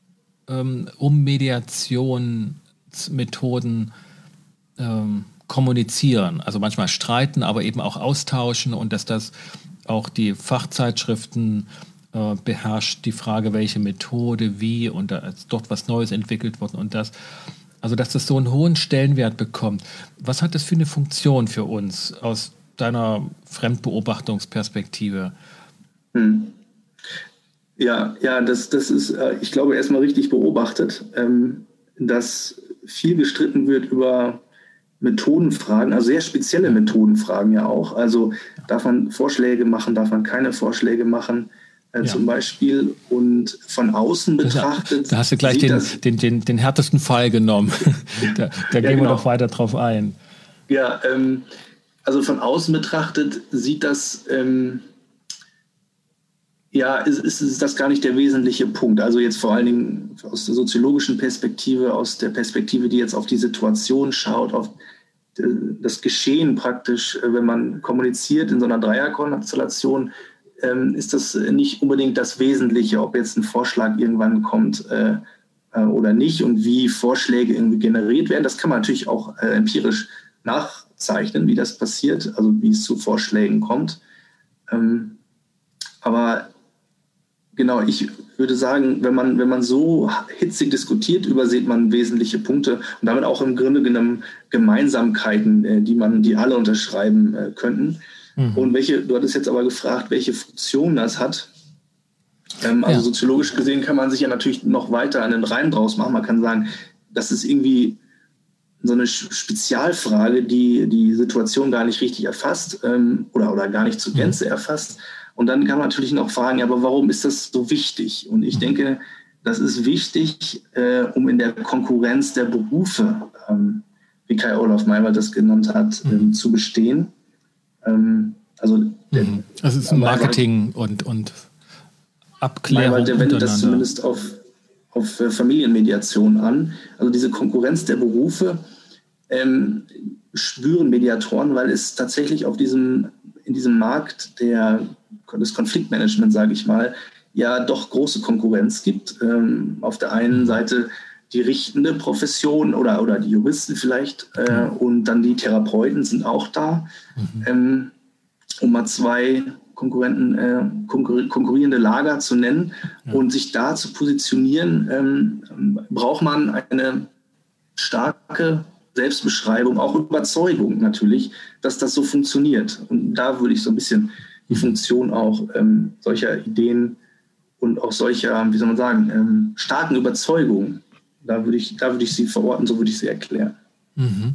ähm, um Mediationsmethoden ähm, kommunizieren, also manchmal streiten, aber eben auch austauschen und dass das auch die Fachzeitschriften äh, beherrscht, die Frage, welche Methode, wie und da ist dort was Neues entwickelt worden und das, also dass das so einen hohen Stellenwert bekommt. Was hat das für eine Funktion für uns aus deiner Fremdbeobachtungsperspektive? Hm. Ja, ja, das, das ist, ich glaube, erstmal richtig beobachtet, dass viel gestritten wird über Methodenfragen, also sehr spezielle Methodenfragen ja auch. Also darf man Vorschläge machen, darf man keine Vorschläge machen, äh, ja. zum Beispiel. Und von außen betrachtet. Da hast du gleich den, das, den, den, den härtesten Fall genommen. da da ja, gehen genau. wir doch weiter drauf ein. Ja, ähm, also von außen betrachtet sieht das, ähm, ja, ist, ist, ist das gar nicht der wesentliche Punkt. Also jetzt vor allen Dingen aus der soziologischen Perspektive, aus der Perspektive, die jetzt auf die Situation schaut, auf das Geschehen praktisch, wenn man kommuniziert in so einer Dreierkonstellation, ähm, ist das nicht unbedingt das Wesentliche, ob jetzt ein Vorschlag irgendwann kommt äh, oder nicht und wie Vorschläge irgendwie generiert werden. Das kann man natürlich auch äh, empirisch nachzeichnen, wie das passiert, also wie es zu Vorschlägen kommt. Ähm, aber genau, ich würde sagen, wenn man, wenn man so hitzig diskutiert, übersieht man wesentliche Punkte und damit auch im Grunde genommen Gemeinsamkeiten, die man, die alle unterschreiben äh, könnten. Mhm. Und welche, du hattest jetzt aber gefragt, welche Funktion das hat. Ähm, also ja. soziologisch gesehen kann man sich ja natürlich noch weiter einen Reim draus machen. Man kann sagen, das ist irgendwie so eine Spezialfrage, die die Situation gar nicht richtig erfasst ähm, oder, oder gar nicht zur Gänze mhm. erfasst. Und dann kann man natürlich noch fragen, ja, aber warum ist das so wichtig? Und ich denke, das ist wichtig, äh, um in der Konkurrenz der Berufe, ähm, wie Kai Olaf Maywald das genannt hat, mhm. ähm, zu bestehen. Ähm, also, mhm. der, also es ist Marketing Maywald, und, und Abklärung Maywald, der wendet das zumindest auf, auf Familienmediation an. Also diese Konkurrenz der Berufe ähm, spüren Mediatoren, weil es tatsächlich auf diesem, in diesem Markt der des Konfliktmanagements, sage ich mal, ja doch große Konkurrenz gibt. Ähm, auf der einen Seite die richtende Profession oder, oder die Juristen vielleicht äh, und dann die Therapeuten sind auch da, mhm. ähm, um mal zwei Konkurrenten, äh, konkur- konkurrierende Lager zu nennen. Ja. Und sich da zu positionieren, ähm, braucht man eine starke Selbstbeschreibung, auch Überzeugung natürlich, dass das so funktioniert. Und da würde ich so ein bisschen die Funktion auch ähm, solcher Ideen und auch solcher, wie soll man sagen, ähm, starken Überzeugungen. Da würde ich, da würde ich sie verorten, so würde ich sie erklären. Mhm.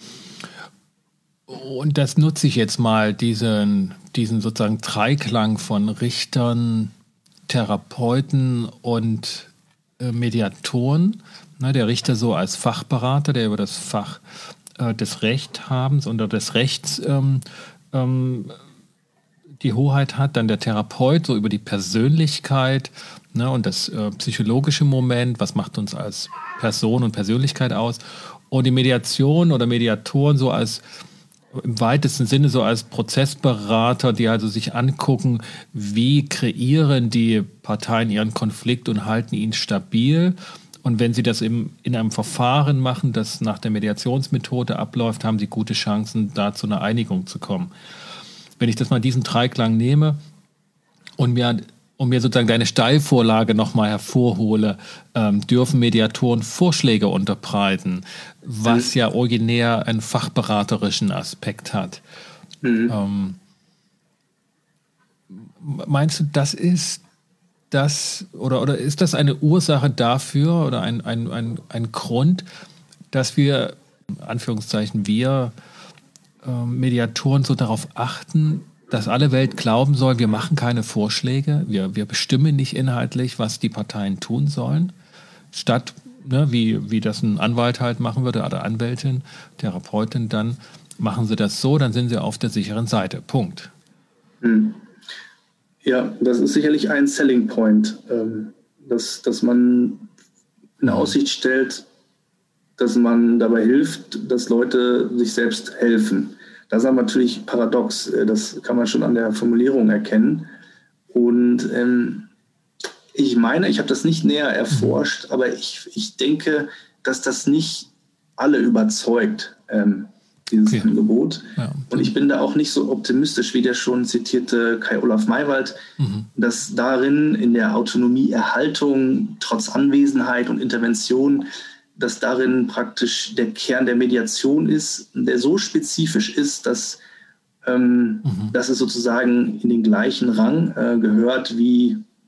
Und das nutze ich jetzt mal, diesen, diesen sozusagen Dreiklang von Richtern, Therapeuten und äh, Mediatoren. Ne, der Richter so als Fachberater, der über das Fach äh, des Rechthabens oder des Rechts ähm, ähm, die Hoheit hat, dann der Therapeut so über die Persönlichkeit, ne, und das äh, psychologische Moment, was macht uns als Person und Persönlichkeit aus, und die Mediation oder Mediatoren so als im weitesten Sinne so als Prozessberater, die also sich angucken, wie kreieren die Parteien ihren Konflikt und halten ihn stabil. Und wenn sie das im, in einem Verfahren machen, das nach der Mediationsmethode abläuft, haben sie gute Chancen, da zu einer Einigung zu kommen. Wenn ich das mal diesen Dreiklang nehme und mir, und mir sozusagen deine Steilvorlage nochmal hervorhole, ähm, dürfen Mediatoren Vorschläge unterbreiten, was mhm. ja originär einen fachberaterischen Aspekt hat. Mhm. Ähm, meinst du, das ist das oder, oder ist das eine Ursache dafür oder ein, ein, ein, ein Grund, dass wir, in Anführungszeichen, wir Mediatoren so darauf achten, dass alle Welt glauben soll, wir machen keine Vorschläge, wir, wir bestimmen nicht inhaltlich, was die Parteien tun sollen, statt, ne, wie, wie das ein Anwalt halt machen würde, oder Anwältin, Therapeutin, dann machen sie das so, dann sind sie auf der sicheren Seite. Punkt. Ja, das ist sicherlich ein Selling Point, dass, dass man in Aussicht stellt, dass man dabei hilft, dass Leute sich selbst helfen. Das ist aber natürlich paradox, das kann man schon an der Formulierung erkennen. Und ähm, ich meine, ich habe das nicht näher erforscht, aber ich, ich denke, dass das nicht alle überzeugt, ähm, dieses okay. Angebot. Ja. Und ich bin da auch nicht so optimistisch wie der schon zitierte Kai Olaf Maywald, mhm. dass darin in der Autonomieerhaltung trotz Anwesenheit und Intervention, dass darin praktisch der Kern der Mediation ist, der so spezifisch ist, dass, ähm, mhm. dass es sozusagen in den gleichen Rang äh, gehört wie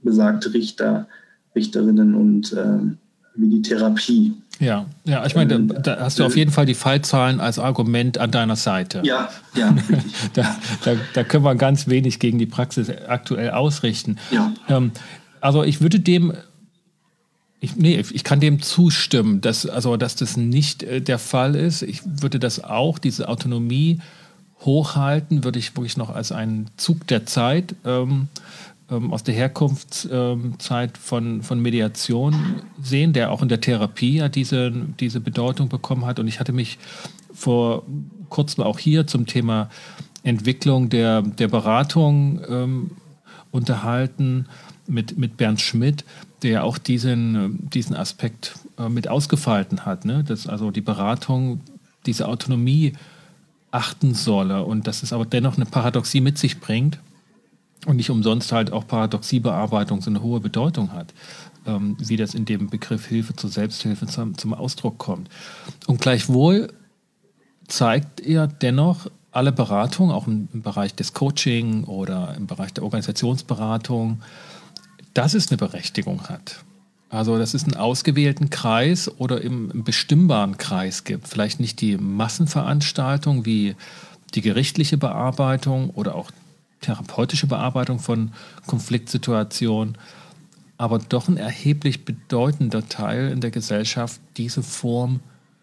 besagte Richter, Richterinnen und äh, wie die Therapie. Ja, ja, ich meine, da, da hast du auf jeden Fall die Fallzahlen als Argument an deiner Seite. Ja, ja. da, da, da können wir ganz wenig gegen die Praxis aktuell ausrichten. Ja. Ähm, also ich würde dem, ich, nee, ich kann dem zustimmen, dass, also, dass das nicht äh, der Fall ist. Ich würde das auch, diese Autonomie hochhalten, würde ich wirklich noch als einen Zug der Zeit ähm, ähm, aus der Herkunftszeit ähm, von, von Mediation sehen, der auch in der Therapie ja diese, diese Bedeutung bekommen hat. Und ich hatte mich vor kurzem auch hier zum Thema Entwicklung der, der Beratung ähm, unterhalten mit, mit Bernd Schmidt, der auch diesen, diesen Aspekt äh, mit ausgefalten hat, ne? Dass also die Beratung diese Autonomie achten solle und dass es aber dennoch eine Paradoxie mit sich bringt und nicht umsonst halt auch Paradoxiebearbeitung so eine hohe Bedeutung hat, ähm, wie das in dem Begriff Hilfe zur Selbsthilfe zum, zum Ausdruck kommt. Und gleichwohl zeigt er dennoch alle Beratung, auch im, im Bereich des Coaching oder im Bereich der Organisationsberatung, dass es eine Berechtigung hat. Also, dass es einen ausgewählten Kreis oder im, im bestimmbaren Kreis gibt. Vielleicht nicht die Massenveranstaltung wie die gerichtliche Bearbeitung oder auch therapeutische Bearbeitung von Konfliktsituationen, aber doch ein erheblich bedeutender Teil in der Gesellschaft diese Form,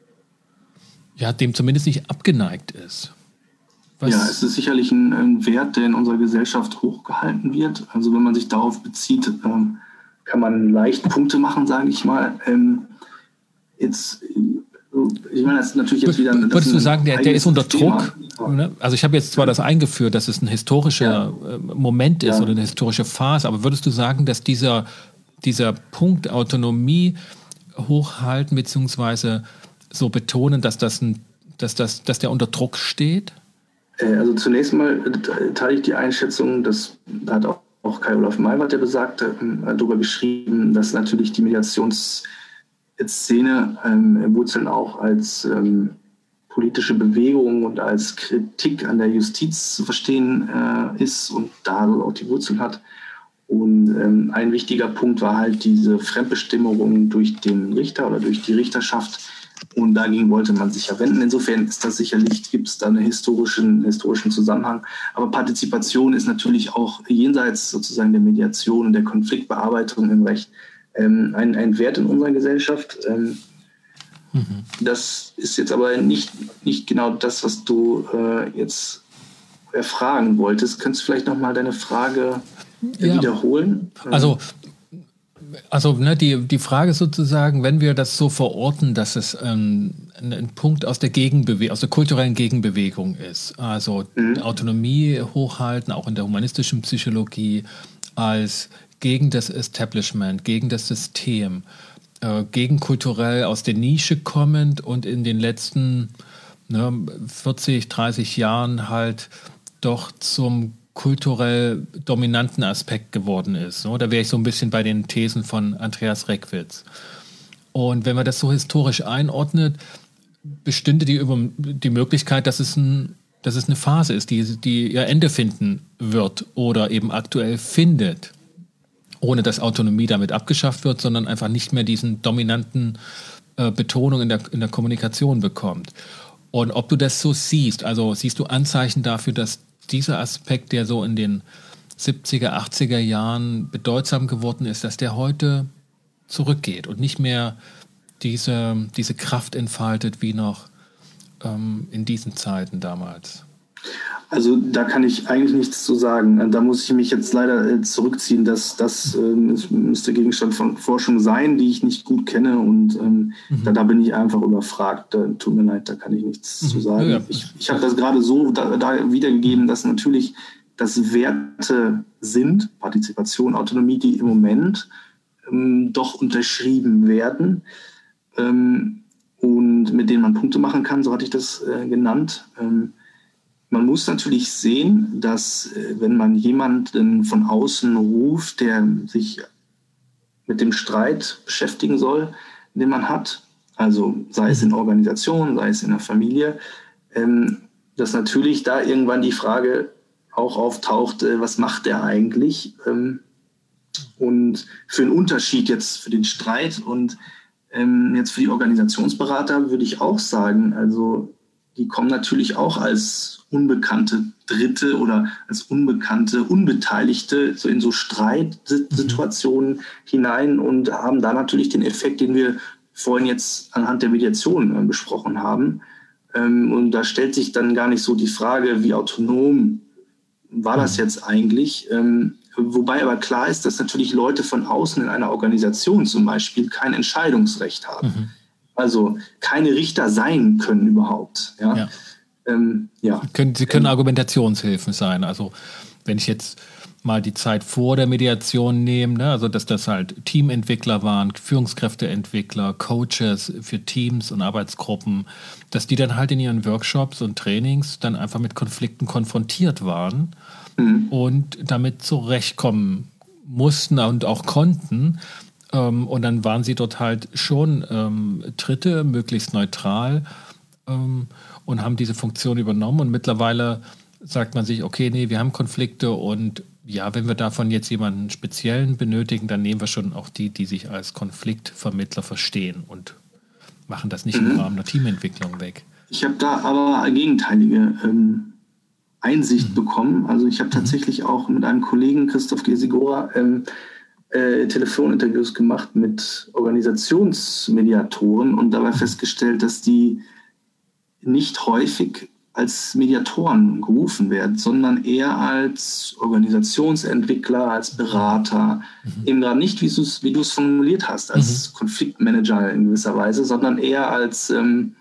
ja, dem zumindest nicht abgeneigt ist. Was? Ja, es ist sicherlich ein, ein Wert, der in unserer Gesellschaft hochgehalten wird. Also wenn man sich darauf bezieht, ähm, kann man leicht Punkte machen, sage ich mal. Ähm, jetzt, ich meine, das ist natürlich jetzt wieder... Würdest du sagen, der, der ist unter Druck? Ne? Also ich habe jetzt zwar das eingeführt, dass es ein historischer ja. Moment ist ja. oder eine historische Phase, aber würdest du sagen, dass dieser, dieser Punkt Autonomie hochhalten bzw. so betonen, dass, das ein, dass, das, dass der unter Druck steht? Also zunächst mal teile ich die Einschätzung, das hat auch, auch Kai-Olaf Maywald, der besagte, darüber geschrieben, dass natürlich die Mediationsszene ähm, Wurzeln auch als ähm, politische Bewegung und als Kritik an der Justiz zu verstehen äh, ist und da auch die Wurzeln hat. Und ähm, ein wichtiger Punkt war halt diese Fremdbestimmung durch den Richter oder durch die Richterschaft. Und dagegen wollte man sich ja wenden. Insofern ist das sicherlich, gibt es da einen historischen, historischen Zusammenhang. Aber Partizipation ist natürlich auch jenseits sozusagen der Mediation und der Konfliktbearbeitung im Recht ähm, ein, ein Wert in unserer Gesellschaft. Ähm, mhm. Das ist jetzt aber nicht, nicht genau das, was du äh, jetzt erfragen wolltest. Könntest du vielleicht nochmal deine Frage ja. wiederholen? Also Also ne, die, die Frage sozusagen, wenn wir das so verorten, dass es ähm, ein, ein Punkt aus der Gegenbewegung, aus der kulturellen Gegenbewegung ist, also mhm. Autonomie hochhalten, auch in der humanistischen Psychologie, als gegen das Establishment, gegen das System, äh, gegen kulturell aus der Nische kommend und in den letzten ne, vierzig, dreißig Jahren halt doch zum kulturell dominanten Aspekt geworden ist. Da wäre ich so ein bisschen bei den Thesen von Andreas Reckwitz. Und wenn man das so historisch einordnet, bestünde die, die Möglichkeit, dass es, ein, dass es eine Phase ist, die, die ihr Ende finden wird oder eben aktuell findet, ohne dass Autonomie damit abgeschafft wird, sondern einfach nicht mehr diesen dominanten äh, Betonung in der, in der Kommunikation bekommt. Und ob du das so siehst, also siehst du Anzeichen dafür, dass dieser Aspekt, der so in den siebziger, achtziger Jahren bedeutsam geworden ist, dass der heute zurückgeht und nicht mehr diese, diese Kraft entfaltet wie noch ähm, in diesen Zeiten damals? Also da kann ich eigentlich nichts zu sagen. Da muss ich mich jetzt leider zurückziehen. Das, das äh, müsste Gegenstand von Forschung sein, die ich nicht gut kenne. Und ähm, mhm. da, da bin ich einfach überfragt. Da, tut mir leid, da kann ich nichts mhm. zu sagen. Ja, ja. Ich, ich habe das gerade so da, da wiedergegeben, dass natürlich das Werte sind, Partizipation, Autonomie, die im Moment ähm, doch unterschrieben werden ähm, und mit denen man Punkte machen kann, so hatte ich das äh, genannt. Ähm, Man muss natürlich sehen, dass wenn man jemanden von außen ruft, der sich mit dem Streit beschäftigen soll, den man hat, also sei es in Organisationen, sei es in der Familie, dass natürlich da irgendwann die Frage auch auftaucht, was macht der eigentlich? Und für einen Unterschied jetzt für den Streit und ähm, jetzt für die Organisationsberater würde ich auch sagen, also die kommen natürlich auch als unbekannte Dritte oder als unbekannte Unbeteiligte so in so Streitsituationen mhm. hinein und haben da natürlich den Effekt, den wir vorhin jetzt anhand der Mediation äh, besprochen haben. Ähm, und da stellt sich dann gar nicht so die Frage, wie autonom war das jetzt eigentlich? Ähm, wobei aber klar ist, dass natürlich Leute von außen in einer Organisation zum Beispiel kein Entscheidungsrecht haben. Mhm. Also keine Richter sein können überhaupt. Ja. Ja. Ähm, ja. Sie können, Sie können ähm, Argumentationshilfen sein. Also wenn ich jetzt mal die Zeit vor der Mediation nehme, ne, also dass das halt Teamentwickler waren, Führungskräfteentwickler, Coaches für Teams und Arbeitsgruppen, dass die dann halt in ihren Workshops und Trainings dann einfach mit Konflikten konfrontiert waren mhm. und damit zurechtkommen mussten und auch konnten. Ähm, und dann waren sie dort halt schon ähm, Dritte, möglichst neutral ähm, und haben diese Funktion übernommen. Und mittlerweile sagt man sich, okay, nee, wir haben Konflikte und ja, wenn wir davon jetzt jemanden Speziellen benötigen, dann nehmen wir schon auch die, die sich als Konfliktvermittler verstehen und machen das nicht mhm. im Rahmen der Teamentwicklung weg. Ich habe da aber gegenteilige ähm, Einsicht mhm. bekommen. Also ich habe mhm. tatsächlich auch mit einem Kollegen, Christoph Gesigora, ähm, äh, Telefoninterviews gemacht mit Organisationsmediatoren und dabei mhm. festgestellt, dass die nicht häufig als Mediatoren gerufen werden, sondern eher als Organisationsentwickler, als Berater, mhm. eben gerade nicht, wie du es wie du es formuliert hast, als mhm. Konfliktmanager in gewisser Weise, sondern eher als ähm,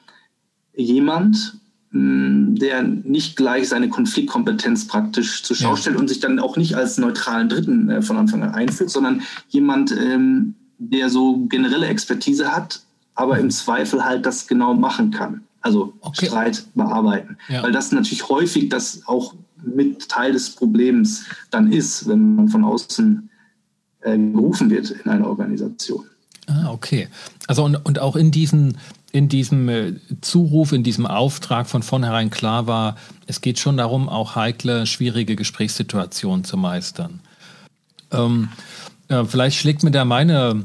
jemand, mh, der nicht gleich seine Konfliktkompetenz praktisch zur Schau ja. stellt und sich dann auch nicht als neutralen Dritten äh, von Anfang an einführt, sondern jemand, ähm, der so generelle Expertise hat, aber mhm. im Zweifel halt das genau machen kann. Also okay. Streit bearbeiten. Ja. Weil das natürlich häufig das auch mit Teil des Problems dann ist, wenn man von außen äh, gerufen wird in einer Organisation. Ah, okay. Also und, und auch in, diesen, in diesem äh, Zuruf, in diesem Auftrag von vornherein klar war, es geht schon darum, auch heikle, schwierige Gesprächssituationen zu meistern. Ähm, äh, vielleicht schlägt mir da meine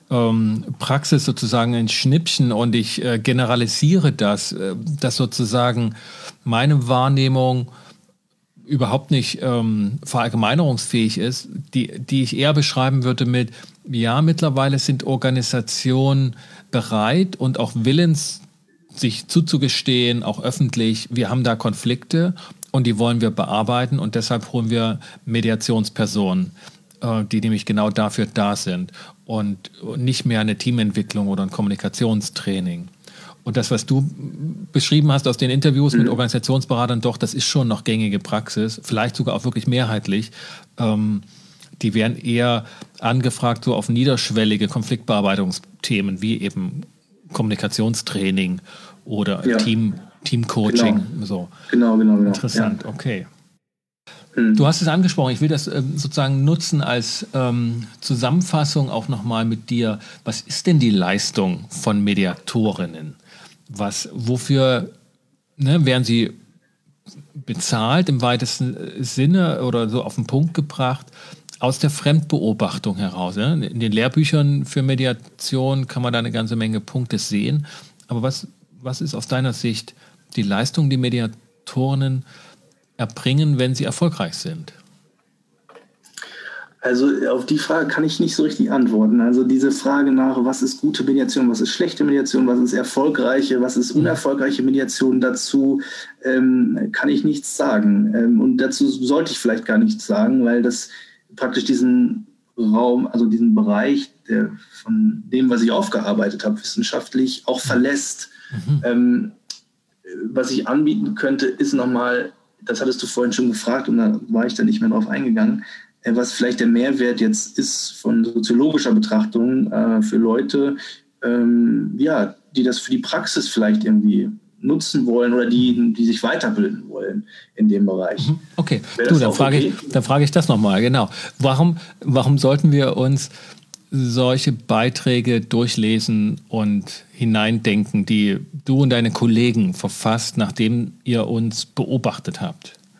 Praxis sozusagen ein Schnippchen und ich äh, generalisiere das, äh, dass sozusagen meine Wahrnehmung überhaupt nicht ähm, verallgemeinerungsfähig ist, die, die ich eher beschreiben würde mit, ja, mittlerweile sind Organisationen bereit und auch willens, sich zuzugestehen, auch öffentlich, wir haben da Konflikte und die wollen wir bearbeiten und deshalb holen wir Mediationspersonen, die nämlich genau dafür da sind und nicht mehr eine Teamentwicklung oder ein Kommunikationstraining. Und das, was du beschrieben hast aus den Interviews mhm. mit Organisationsberatern, doch, das ist schon noch gängige Praxis, vielleicht sogar auch wirklich mehrheitlich. Ähm, die werden eher angefragt so auf niederschwellige Konfliktbearbeitungsthemen wie eben Kommunikationstraining oder ja. Team, Teamcoaching. Genau. So. Genau, genau, genau. Interessant, ja. Okay. Du hast es angesprochen, ich will das ähm, sozusagen nutzen als ähm, Zusammenfassung auch nochmal mit dir. Was ist denn die Leistung von Mediatorinnen? Was, wofür ne, werden sie bezahlt im weitesten Sinne oder so auf den Punkt gebracht? Aus der Fremdbeobachtung heraus. Ne? In den Lehrbüchern für Mediation kann man da eine ganze Menge Punkte sehen. Aber was, was ist aus deiner Sicht die Leistung, die Mediatorinnen erbringen, wenn sie erfolgreich sind? Also auf die Frage kann ich nicht so richtig antworten. Also diese Frage nach, was ist gute Mediation, was ist schlechte Mediation, was ist erfolgreiche, was ist unerfolgreiche Mediation, dazu ähm, kann ich nichts sagen. Ähm, und dazu sollte ich vielleicht gar nichts sagen, weil das praktisch diesen Raum, also diesen Bereich der, von dem, was ich aufgearbeitet habe, wissenschaftlich auch verlässt. Mhm. Ähm, was ich anbieten könnte, ist nochmal, das hattest du vorhin schon gefragt und da war ich dann nicht mehr drauf eingegangen, was vielleicht der Mehrwert jetzt ist von soziologischer Betrachtung äh, für Leute, ähm, ja, die das für die Praxis vielleicht irgendwie nutzen wollen oder die, die sich weiterbilden wollen in dem Bereich. Okay, du, dann frage, okay? ich, dann frage ich das nochmal, genau. Warum, warum sollten wir uns solche Beiträge durchlesen und hineindenken, die du und deine Kollegen verfasst, nachdem ihr uns beobachtet habt?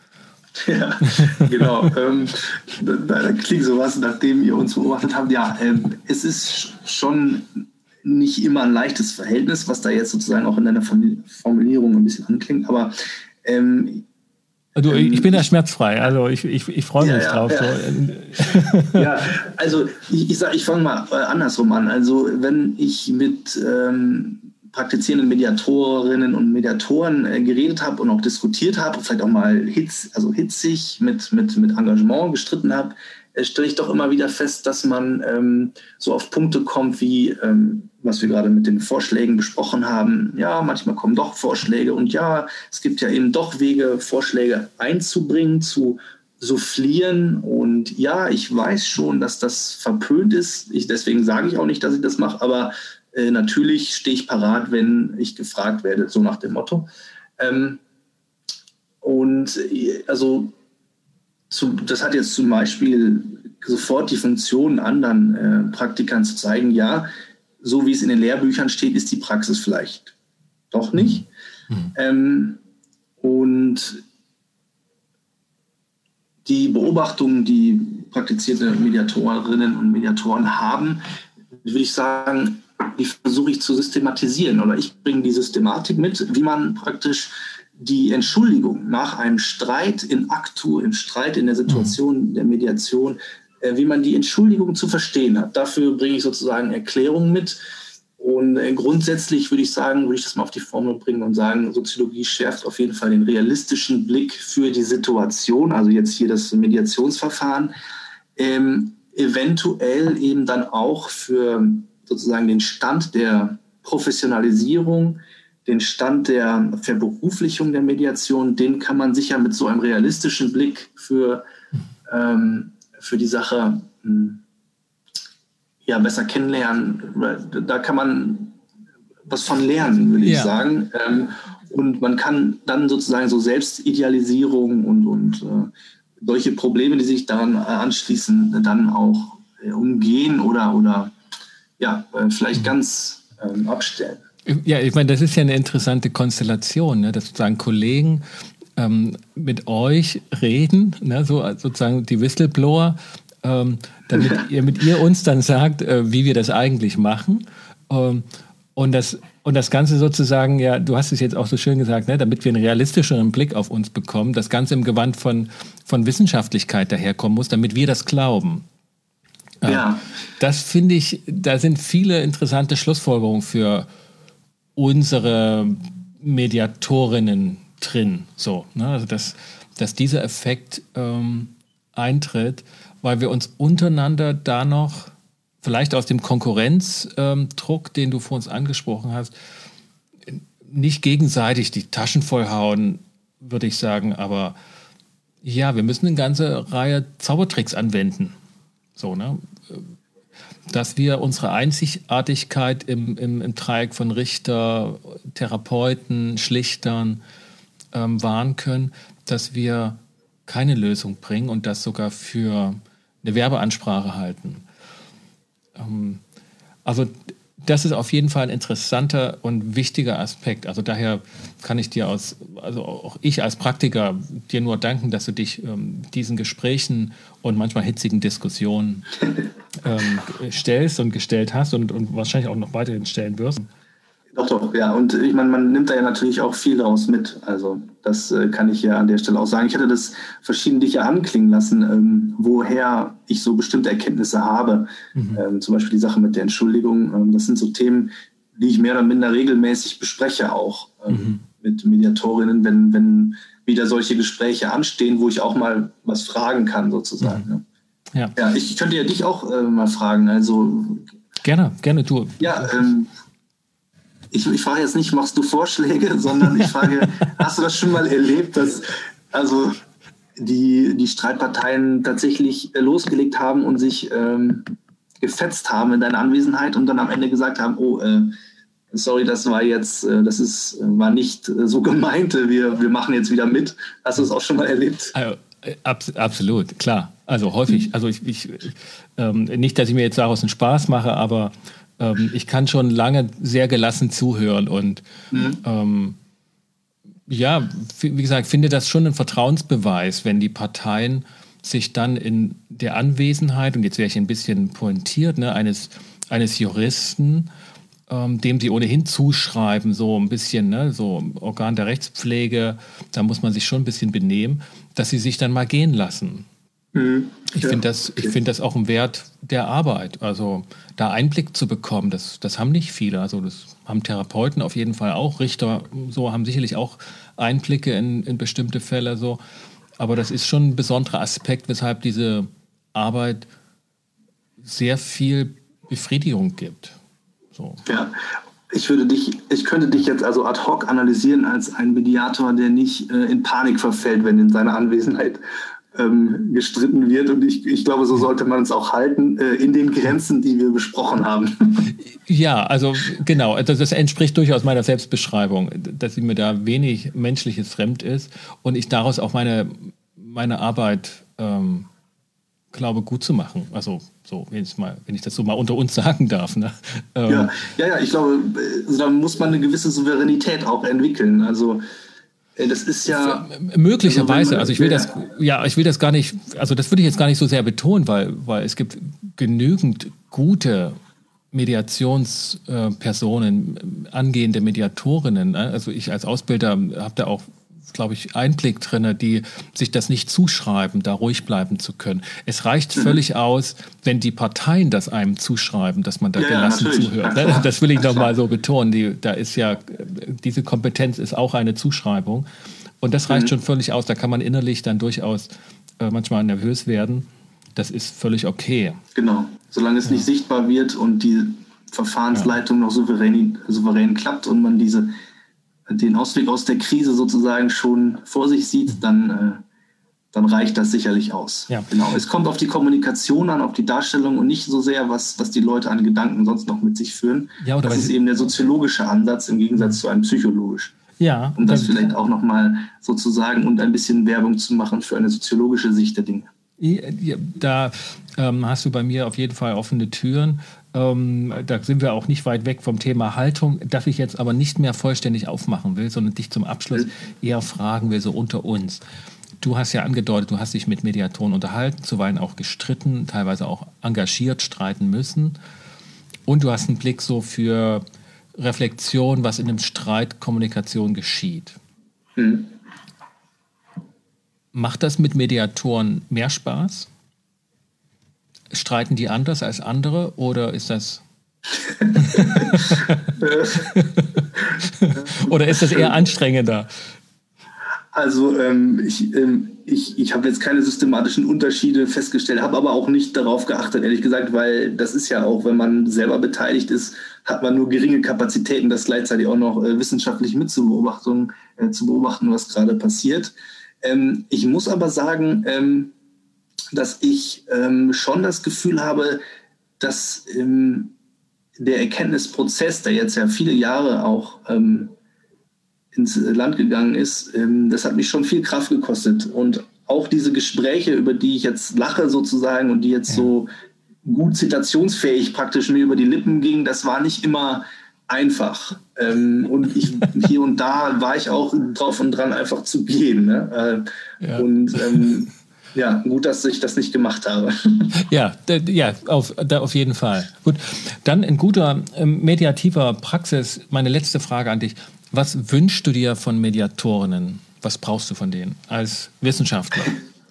Ja, genau. ähm, da, da klingt sowas, nachdem ihr uns beobachtet habt. Ja, ähm, es ist schon nicht immer ein leichtes Verhältnis, was da jetzt sozusagen auch in deiner Formulierung ein bisschen anklingt, aber ähm, du, ich bin da schmerzfrei, also ich, ich, ich freue mich ja, drauf. Ja, so. Ja, also ich, ich sage, ich fange mal andersrum an. Also wenn ich mit ähm, praktizierenden Mediatorinnen und Mediatoren äh, geredet habe und auch diskutiert habe, vielleicht auch mal hitz, also hitzig mit, mit, mit Engagement gestritten habe, äh, stelle ich doch immer wieder fest, dass man ähm, so auf Punkte kommt, wie ähm, was wir gerade mit den Vorschlägen besprochen haben. Ja, manchmal kommen doch Vorschläge und ja, es gibt ja eben doch Wege, Vorschläge einzubringen, zu soufflieren. Und ja, ich weiß schon, dass das verpönt ist. Ich, deswegen sage ich auch nicht, dass ich das mache, aber äh, natürlich stehe ich parat, wenn ich gefragt werde, so nach dem Motto. Ähm, und also zu, das hat jetzt zum Beispiel sofort die Funktion, anderen äh, Praktikern zu zeigen, ja, so wie es in den Lehrbüchern steht, ist die Praxis vielleicht doch nicht. Mhm. Ähm, und die Beobachtungen, die praktizierte Mediatorinnen und Mediatoren haben, würde ich sagen, die versuche ich zu systematisieren oder ich bringe die Systematik mit, wie man praktisch die Entschuldigung nach einem Streit in Aktu, im Streit in der Situation der Mediation, äh, wie man die Entschuldigung zu verstehen hat. Dafür bringe ich sozusagen Erklärungen mit. Und äh, grundsätzlich würde ich sagen, würde ich das mal auf die Formel bringen und sagen, Soziologie schärft auf jeden Fall den realistischen Blick für die Situation, also jetzt hier das Mediationsverfahren, ähm, eventuell eben dann auch für sozusagen den Stand der Professionalisierung, den Stand der Verberuflichung der Mediation, den kann man sicher mit so einem realistischen Blick für, ähm, für die Sache mh, ja, besser kennenlernen. Da kann man was von lernen, würde ich ja. sagen. Ähm, und man kann dann sozusagen so Selbstidealisierung und, und äh, solche Probleme, die sich daran anschließen, dann auch äh, umgehen oder, oder ja, äh, vielleicht ganz ähm, abstellen. Ja, ich meine, das ist ja eine interessante Konstellation, ne? Dass sozusagen Kollegen ähm, mit euch reden, ne? So sozusagen die Whistleblower, ähm, damit ja. ihr mit ihr uns dann sagt, äh, wie wir das eigentlich machen. Ähm, und das und das Ganze sozusagen, ja, du hast es jetzt auch so schön gesagt, ne? Damit wir einen realistischeren Blick auf uns bekommen, das Ganze im Gewand von, von Wissenschaftlichkeit daherkommen muss, damit wir das glauben. Ja. Das finde ich, da sind viele interessante Schlussfolgerungen für unsere Mediatorinnen drin. So, ne? Also dass, dass dieser Effekt ähm, eintritt, weil wir uns untereinander da noch, vielleicht aus dem Konkurrenzdruck, ähm, den du vor uns angesprochen hast, nicht gegenseitig die Taschen vollhauen, würde ich sagen, aber ja, wir müssen eine ganze Reihe Zaubertricks anwenden. So, ne? Dass wir unsere Einzigartigkeit im, im, im Dreieck von Richter, Therapeuten, Schlichtern ähm, wahren können, dass wir keine Lösung bringen und das sogar für eine Werbeansprache halten. Ähm, also das ist auf jeden Fall ein interessanter und wichtiger Aspekt. Also daher kann ich dir aus, also auch ich als Praktiker dir nur danken, dass du dich ähm, diesen Gesprächen und manchmal hitzigen Diskussionen ähm, stellst und gestellt hast und, und wahrscheinlich auch noch weiterhin stellen wirst. Doch, doch, ja. Und ich meine, man nimmt da ja natürlich auch viel daraus mit. Also das äh, kann ich ja an der Stelle auch sagen. Ich hatte das verschiedentlich ja anklingen lassen, ähm, woher ich so bestimmte Erkenntnisse habe. Mhm. Ähm, zum Beispiel die Sache mit der Entschuldigung. Ähm, das sind so Themen, die ich mehr oder minder regelmäßig bespreche auch ähm, mhm. mit Mediatorinnen, wenn, wenn wieder solche Gespräche anstehen, wo ich auch mal was fragen kann sozusagen. Mhm. Ja. Ja, ich könnte ja dich auch äh, mal fragen. Also gerne, gerne du. Ja, ähm, Ich, ich frage jetzt nicht, machst du Vorschläge, sondern ich frage, hast du das schon mal erlebt, dass also die, die Streitparteien tatsächlich losgelegt haben und sich ähm, gefetzt haben in deiner Anwesenheit und dann am Ende gesagt haben, oh, äh, sorry, das war jetzt, äh, das ist, war nicht äh, so gemeint, wir, wir machen jetzt wieder mit. Hast du das auch schon mal erlebt? Also, abs- absolut, klar. Also häufig, also ich, ich ähm, nicht, dass ich mir jetzt daraus einen Spaß mache, aber ich kann schon lange sehr gelassen zuhören und mhm. ähm, ja, wie gesagt, ich finde das schon ein Vertrauensbeweis, wenn die Parteien sich dann in der Anwesenheit, und jetzt wäre ich ein bisschen pointiert, ne, eines, eines Juristen, ähm, dem sie ohnehin zuschreiben, so ein bisschen, ne, so Organ der Rechtspflege, da muss man sich schon ein bisschen benehmen, dass sie sich dann mal gehen lassen. Mhm. Ich ja, finde das, okay. find das auch ein Wert der Arbeit, also da Einblick zu bekommen, das, das haben nicht viele, also das haben Therapeuten auf jeden Fall auch, Richter so haben sicherlich auch Einblicke in, in bestimmte Fälle, so. Aber das ist schon ein besonderer Aspekt, weshalb diese Arbeit sehr viel Befriedigung gibt. So. Ja, ich würde dich, ich könnte dich jetzt also ad hoc analysieren als ein Mediator, der nicht äh, in Panik verfällt, wenn in seiner Anwesenheit ähm, gestritten wird. Und ich, ich glaube, so sollte man es auch halten, äh, in den Grenzen, die wir besprochen haben. Ja, also genau, das, das entspricht durchaus meiner Selbstbeschreibung, dass mir da wenig Menschliches fremd ist und ich daraus auch meine, meine Arbeit ähm, glaube, gut zu machen. Also so, wenn ich, mal, wenn ich das so mal unter uns sagen darf. Ne? Ähm, ja, ja, ja, ich glaube, da muss man eine gewisse Souveränität auch entwickeln. Also das ist ja möglicherweise, also ich will das, ja, ich will das gar nicht, also das würde ich jetzt gar nicht so sehr betonen, weil, weil es gibt genügend gute Mediationspersonen, angehende Mediatorinnen. Also ich als Ausbilder habe da auch, glaube ich, Einblick drin, die sich das nicht zuschreiben, da ruhig bleiben zu können. Es reicht mhm. völlig aus, wenn die Parteien das einem zuschreiben, dass man da ja, gelassen ja, zuhört. Ja, das will ich nochmal so betonen. Die, da ist ja, diese Kompetenz ist auch eine Zuschreibung. Und das reicht mhm. schon völlig aus. Da kann man innerlich dann durchaus äh, manchmal nervös werden. Das ist völlig okay. Genau. Solange es ja. nicht sichtbar wird und die Verfahrensleitung ja. noch souverän, souverän klappt und man diese den Ausweg aus der Krise sozusagen schon vor sich sieht, dann, äh, dann reicht das sicherlich aus. Ja. Genau. Es kommt auf die Kommunikation an, auf die Darstellung und nicht so sehr, was, was die Leute an Gedanken sonst noch mit sich führen. Ja, oder das ist eben der soziologische Ansatz im Gegensatz zu einem psychologischen. Ja. Um das vielleicht auch nochmal sozusagen und ein bisschen Werbung zu machen für eine soziologische Sicht der Dinge. Ja, da ähm, hast du bei mir auf jeden Fall offene Türen. Ähm, da sind wir auch nicht weit weg vom Thema Haltung, das ich jetzt aber nicht mehr vollständig aufmachen will, sondern dich zum Abschluss eher fragen will, so unter uns. Du hast ja angedeutet, du hast dich mit Mediatoren unterhalten, zuweilen auch gestritten, teilweise auch engagiert streiten müssen. Und du hast einen Blick so für Reflexion, was in einem Streit Kommunikation geschieht. Mhm. Macht das mit Mediatoren mehr Spaß? Streiten die anders als andere oder ist das oder ist das eher anstrengender? Also ähm, ich, ähm, ich, ich habe jetzt keine systematischen Unterschiede festgestellt, habe aber auch nicht darauf geachtet, ehrlich gesagt, weil das ist ja auch, wenn man selber beteiligt ist, hat man nur geringe Kapazitäten, das gleichzeitig auch noch äh, wissenschaftlich mit zu beobachten, äh, zu beobachten, was gerade passiert. Ähm, ich muss aber sagen, ähm, dass ich ähm, schon das Gefühl habe, dass ähm, der Erkenntnisprozess, der jetzt ja viele Jahre auch ähm, ins Land gegangen ist, ähm, das hat mich schon viel Kraft gekostet. Und auch diese Gespräche, über die ich jetzt lache sozusagen und die jetzt ja. so gut zitationsfähig praktisch mir über die Lippen gingen, das war nicht immer einfach. Ähm, und ich, hier und da war ich auch drauf und dran, einfach zu gehen. Ne? Äh, ja. Und ähm, ja, gut, dass ich das nicht gemacht habe. Ja, d- ja auf, da auf jeden Fall. Gut, dann in guter ähm, mediativer Praxis meine letzte Frage an dich. Was wünschst du dir von Mediatorinnen? Was brauchst du von denen als Wissenschaftler?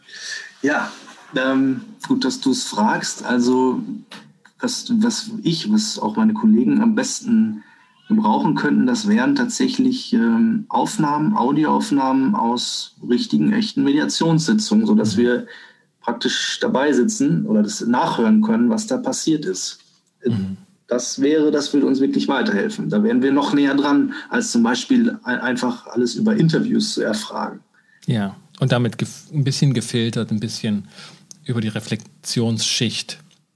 Ja, ähm, gut, dass du es fragst. Also was, was ich, was auch meine Kollegen am besten gebrauchen könnten, das wären tatsächlich ähm, Aufnahmen, Audioaufnahmen aus richtigen, echten Mediationssitzungen, sodass wir praktisch dabei sitzen oder das nachhören können, was da passiert ist. Mhm. Das wäre, das würde uns wirklich weiterhelfen. Da wären wir noch näher dran, als zum Beispiel einfach alles über Interviews zu erfragen. Ja, und damit gef- ein bisschen gefiltert, ein bisschen über die Reflexionsschicht.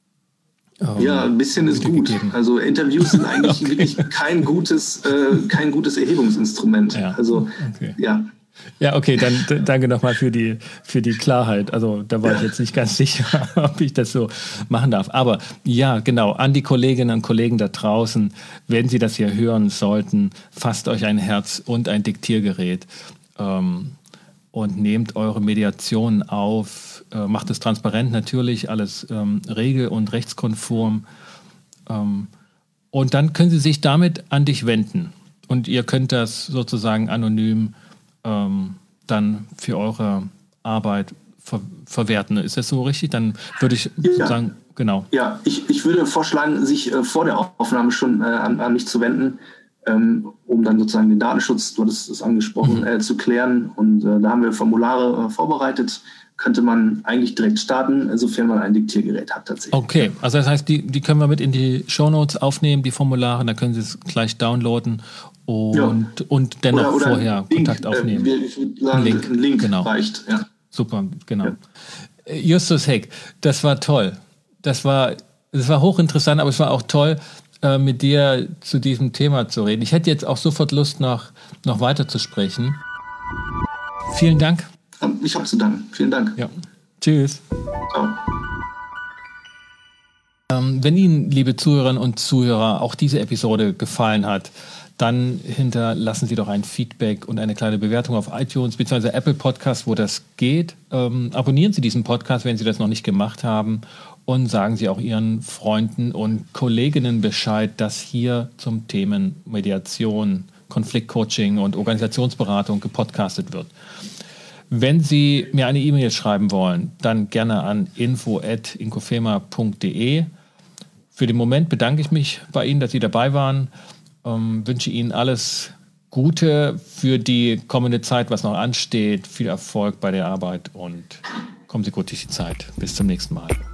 Um, ja, ein bisschen ist gut. Gegeben. Also Interviews sind eigentlich okay. wirklich kein gutes, äh, kein gutes Erhebungsinstrument. Ja. Also okay. ja. Ja, okay, dann d- danke nochmal für die, für die Klarheit. Also da war ja. ich jetzt nicht ganz sicher, ob ich das so machen darf. Aber ja, genau, an die Kolleginnen und Kollegen da draußen, wenn Sie das hier hören sollten, fasst euch ein Herz und ein Diktiergerät. ähm, und nehmt eure Mediation auf, äh, macht es transparent natürlich, alles ähm, regel- und rechtskonform. Ähm, und dann können sie sich damit an dich wenden. Und ihr könnt das sozusagen anonym ähm, dann für eure Arbeit ver- verwerten. Ist das so richtig? Dann würde ich ja. sozusagen, genau. Ja, ich, ich würde vorschlagen, sich äh, vor der Aufnahme schon äh, an, an mich zu wenden, ähm, um dann sozusagen den Datenschutz, du hattest es angesprochen, Mhm. äh, zu klären. Und äh, da haben wir Formulare äh, vorbereitet. Könnte man eigentlich direkt starten, sofern man ein Diktiergerät hat tatsächlich. Okay, also das heißt, die, die können wir mit in die Shownotes aufnehmen, die Formulare, dann können Sie es gleich downloaden und, ja. und dennoch oder, oder vorher Link, Kontakt aufnehmen. Äh, ich würde sagen, ein Link, ein Link genau. reicht. Ja. Super, genau. Ja. Justus Heck, das war toll. Das war, das war hochinteressant, aber es war auch toll, äh, mit dir zu diesem Thema zu reden. Ich hätte jetzt auch sofort Lust, noch, noch weiter zu sprechen. Vielen Dank. Ich habe zu danken. Vielen Dank. Ja. Tschüss. Ciao. Ähm, wenn Ihnen, liebe Zuhörerinnen und Zuhörer, auch diese Episode gefallen hat, dann hinterlassen Sie doch ein Feedback und eine kleine Bewertung auf iTunes bzw. Apple Podcast, wo das geht. Ähm, abonnieren Sie diesen Podcast, wenn Sie das noch nicht gemacht haben, und sagen Sie auch Ihren Freunden und Kolleginnen Bescheid, dass hier zum Themen Mediation, Konfliktcoaching und Organisationsberatung gepodcastet wird. Wenn Sie mir eine E-Mail schreiben wollen, dann gerne an info at inkofema punkt de. Für den Moment bedanke ich mich bei Ihnen, dass Sie dabei waren. Ähm, wünsche Ihnen alles Gute für die kommende Zeit, was noch ansteht. Viel Erfolg bei der Arbeit und kommen Sie gut durch die Zeit. Bis zum nächsten Mal.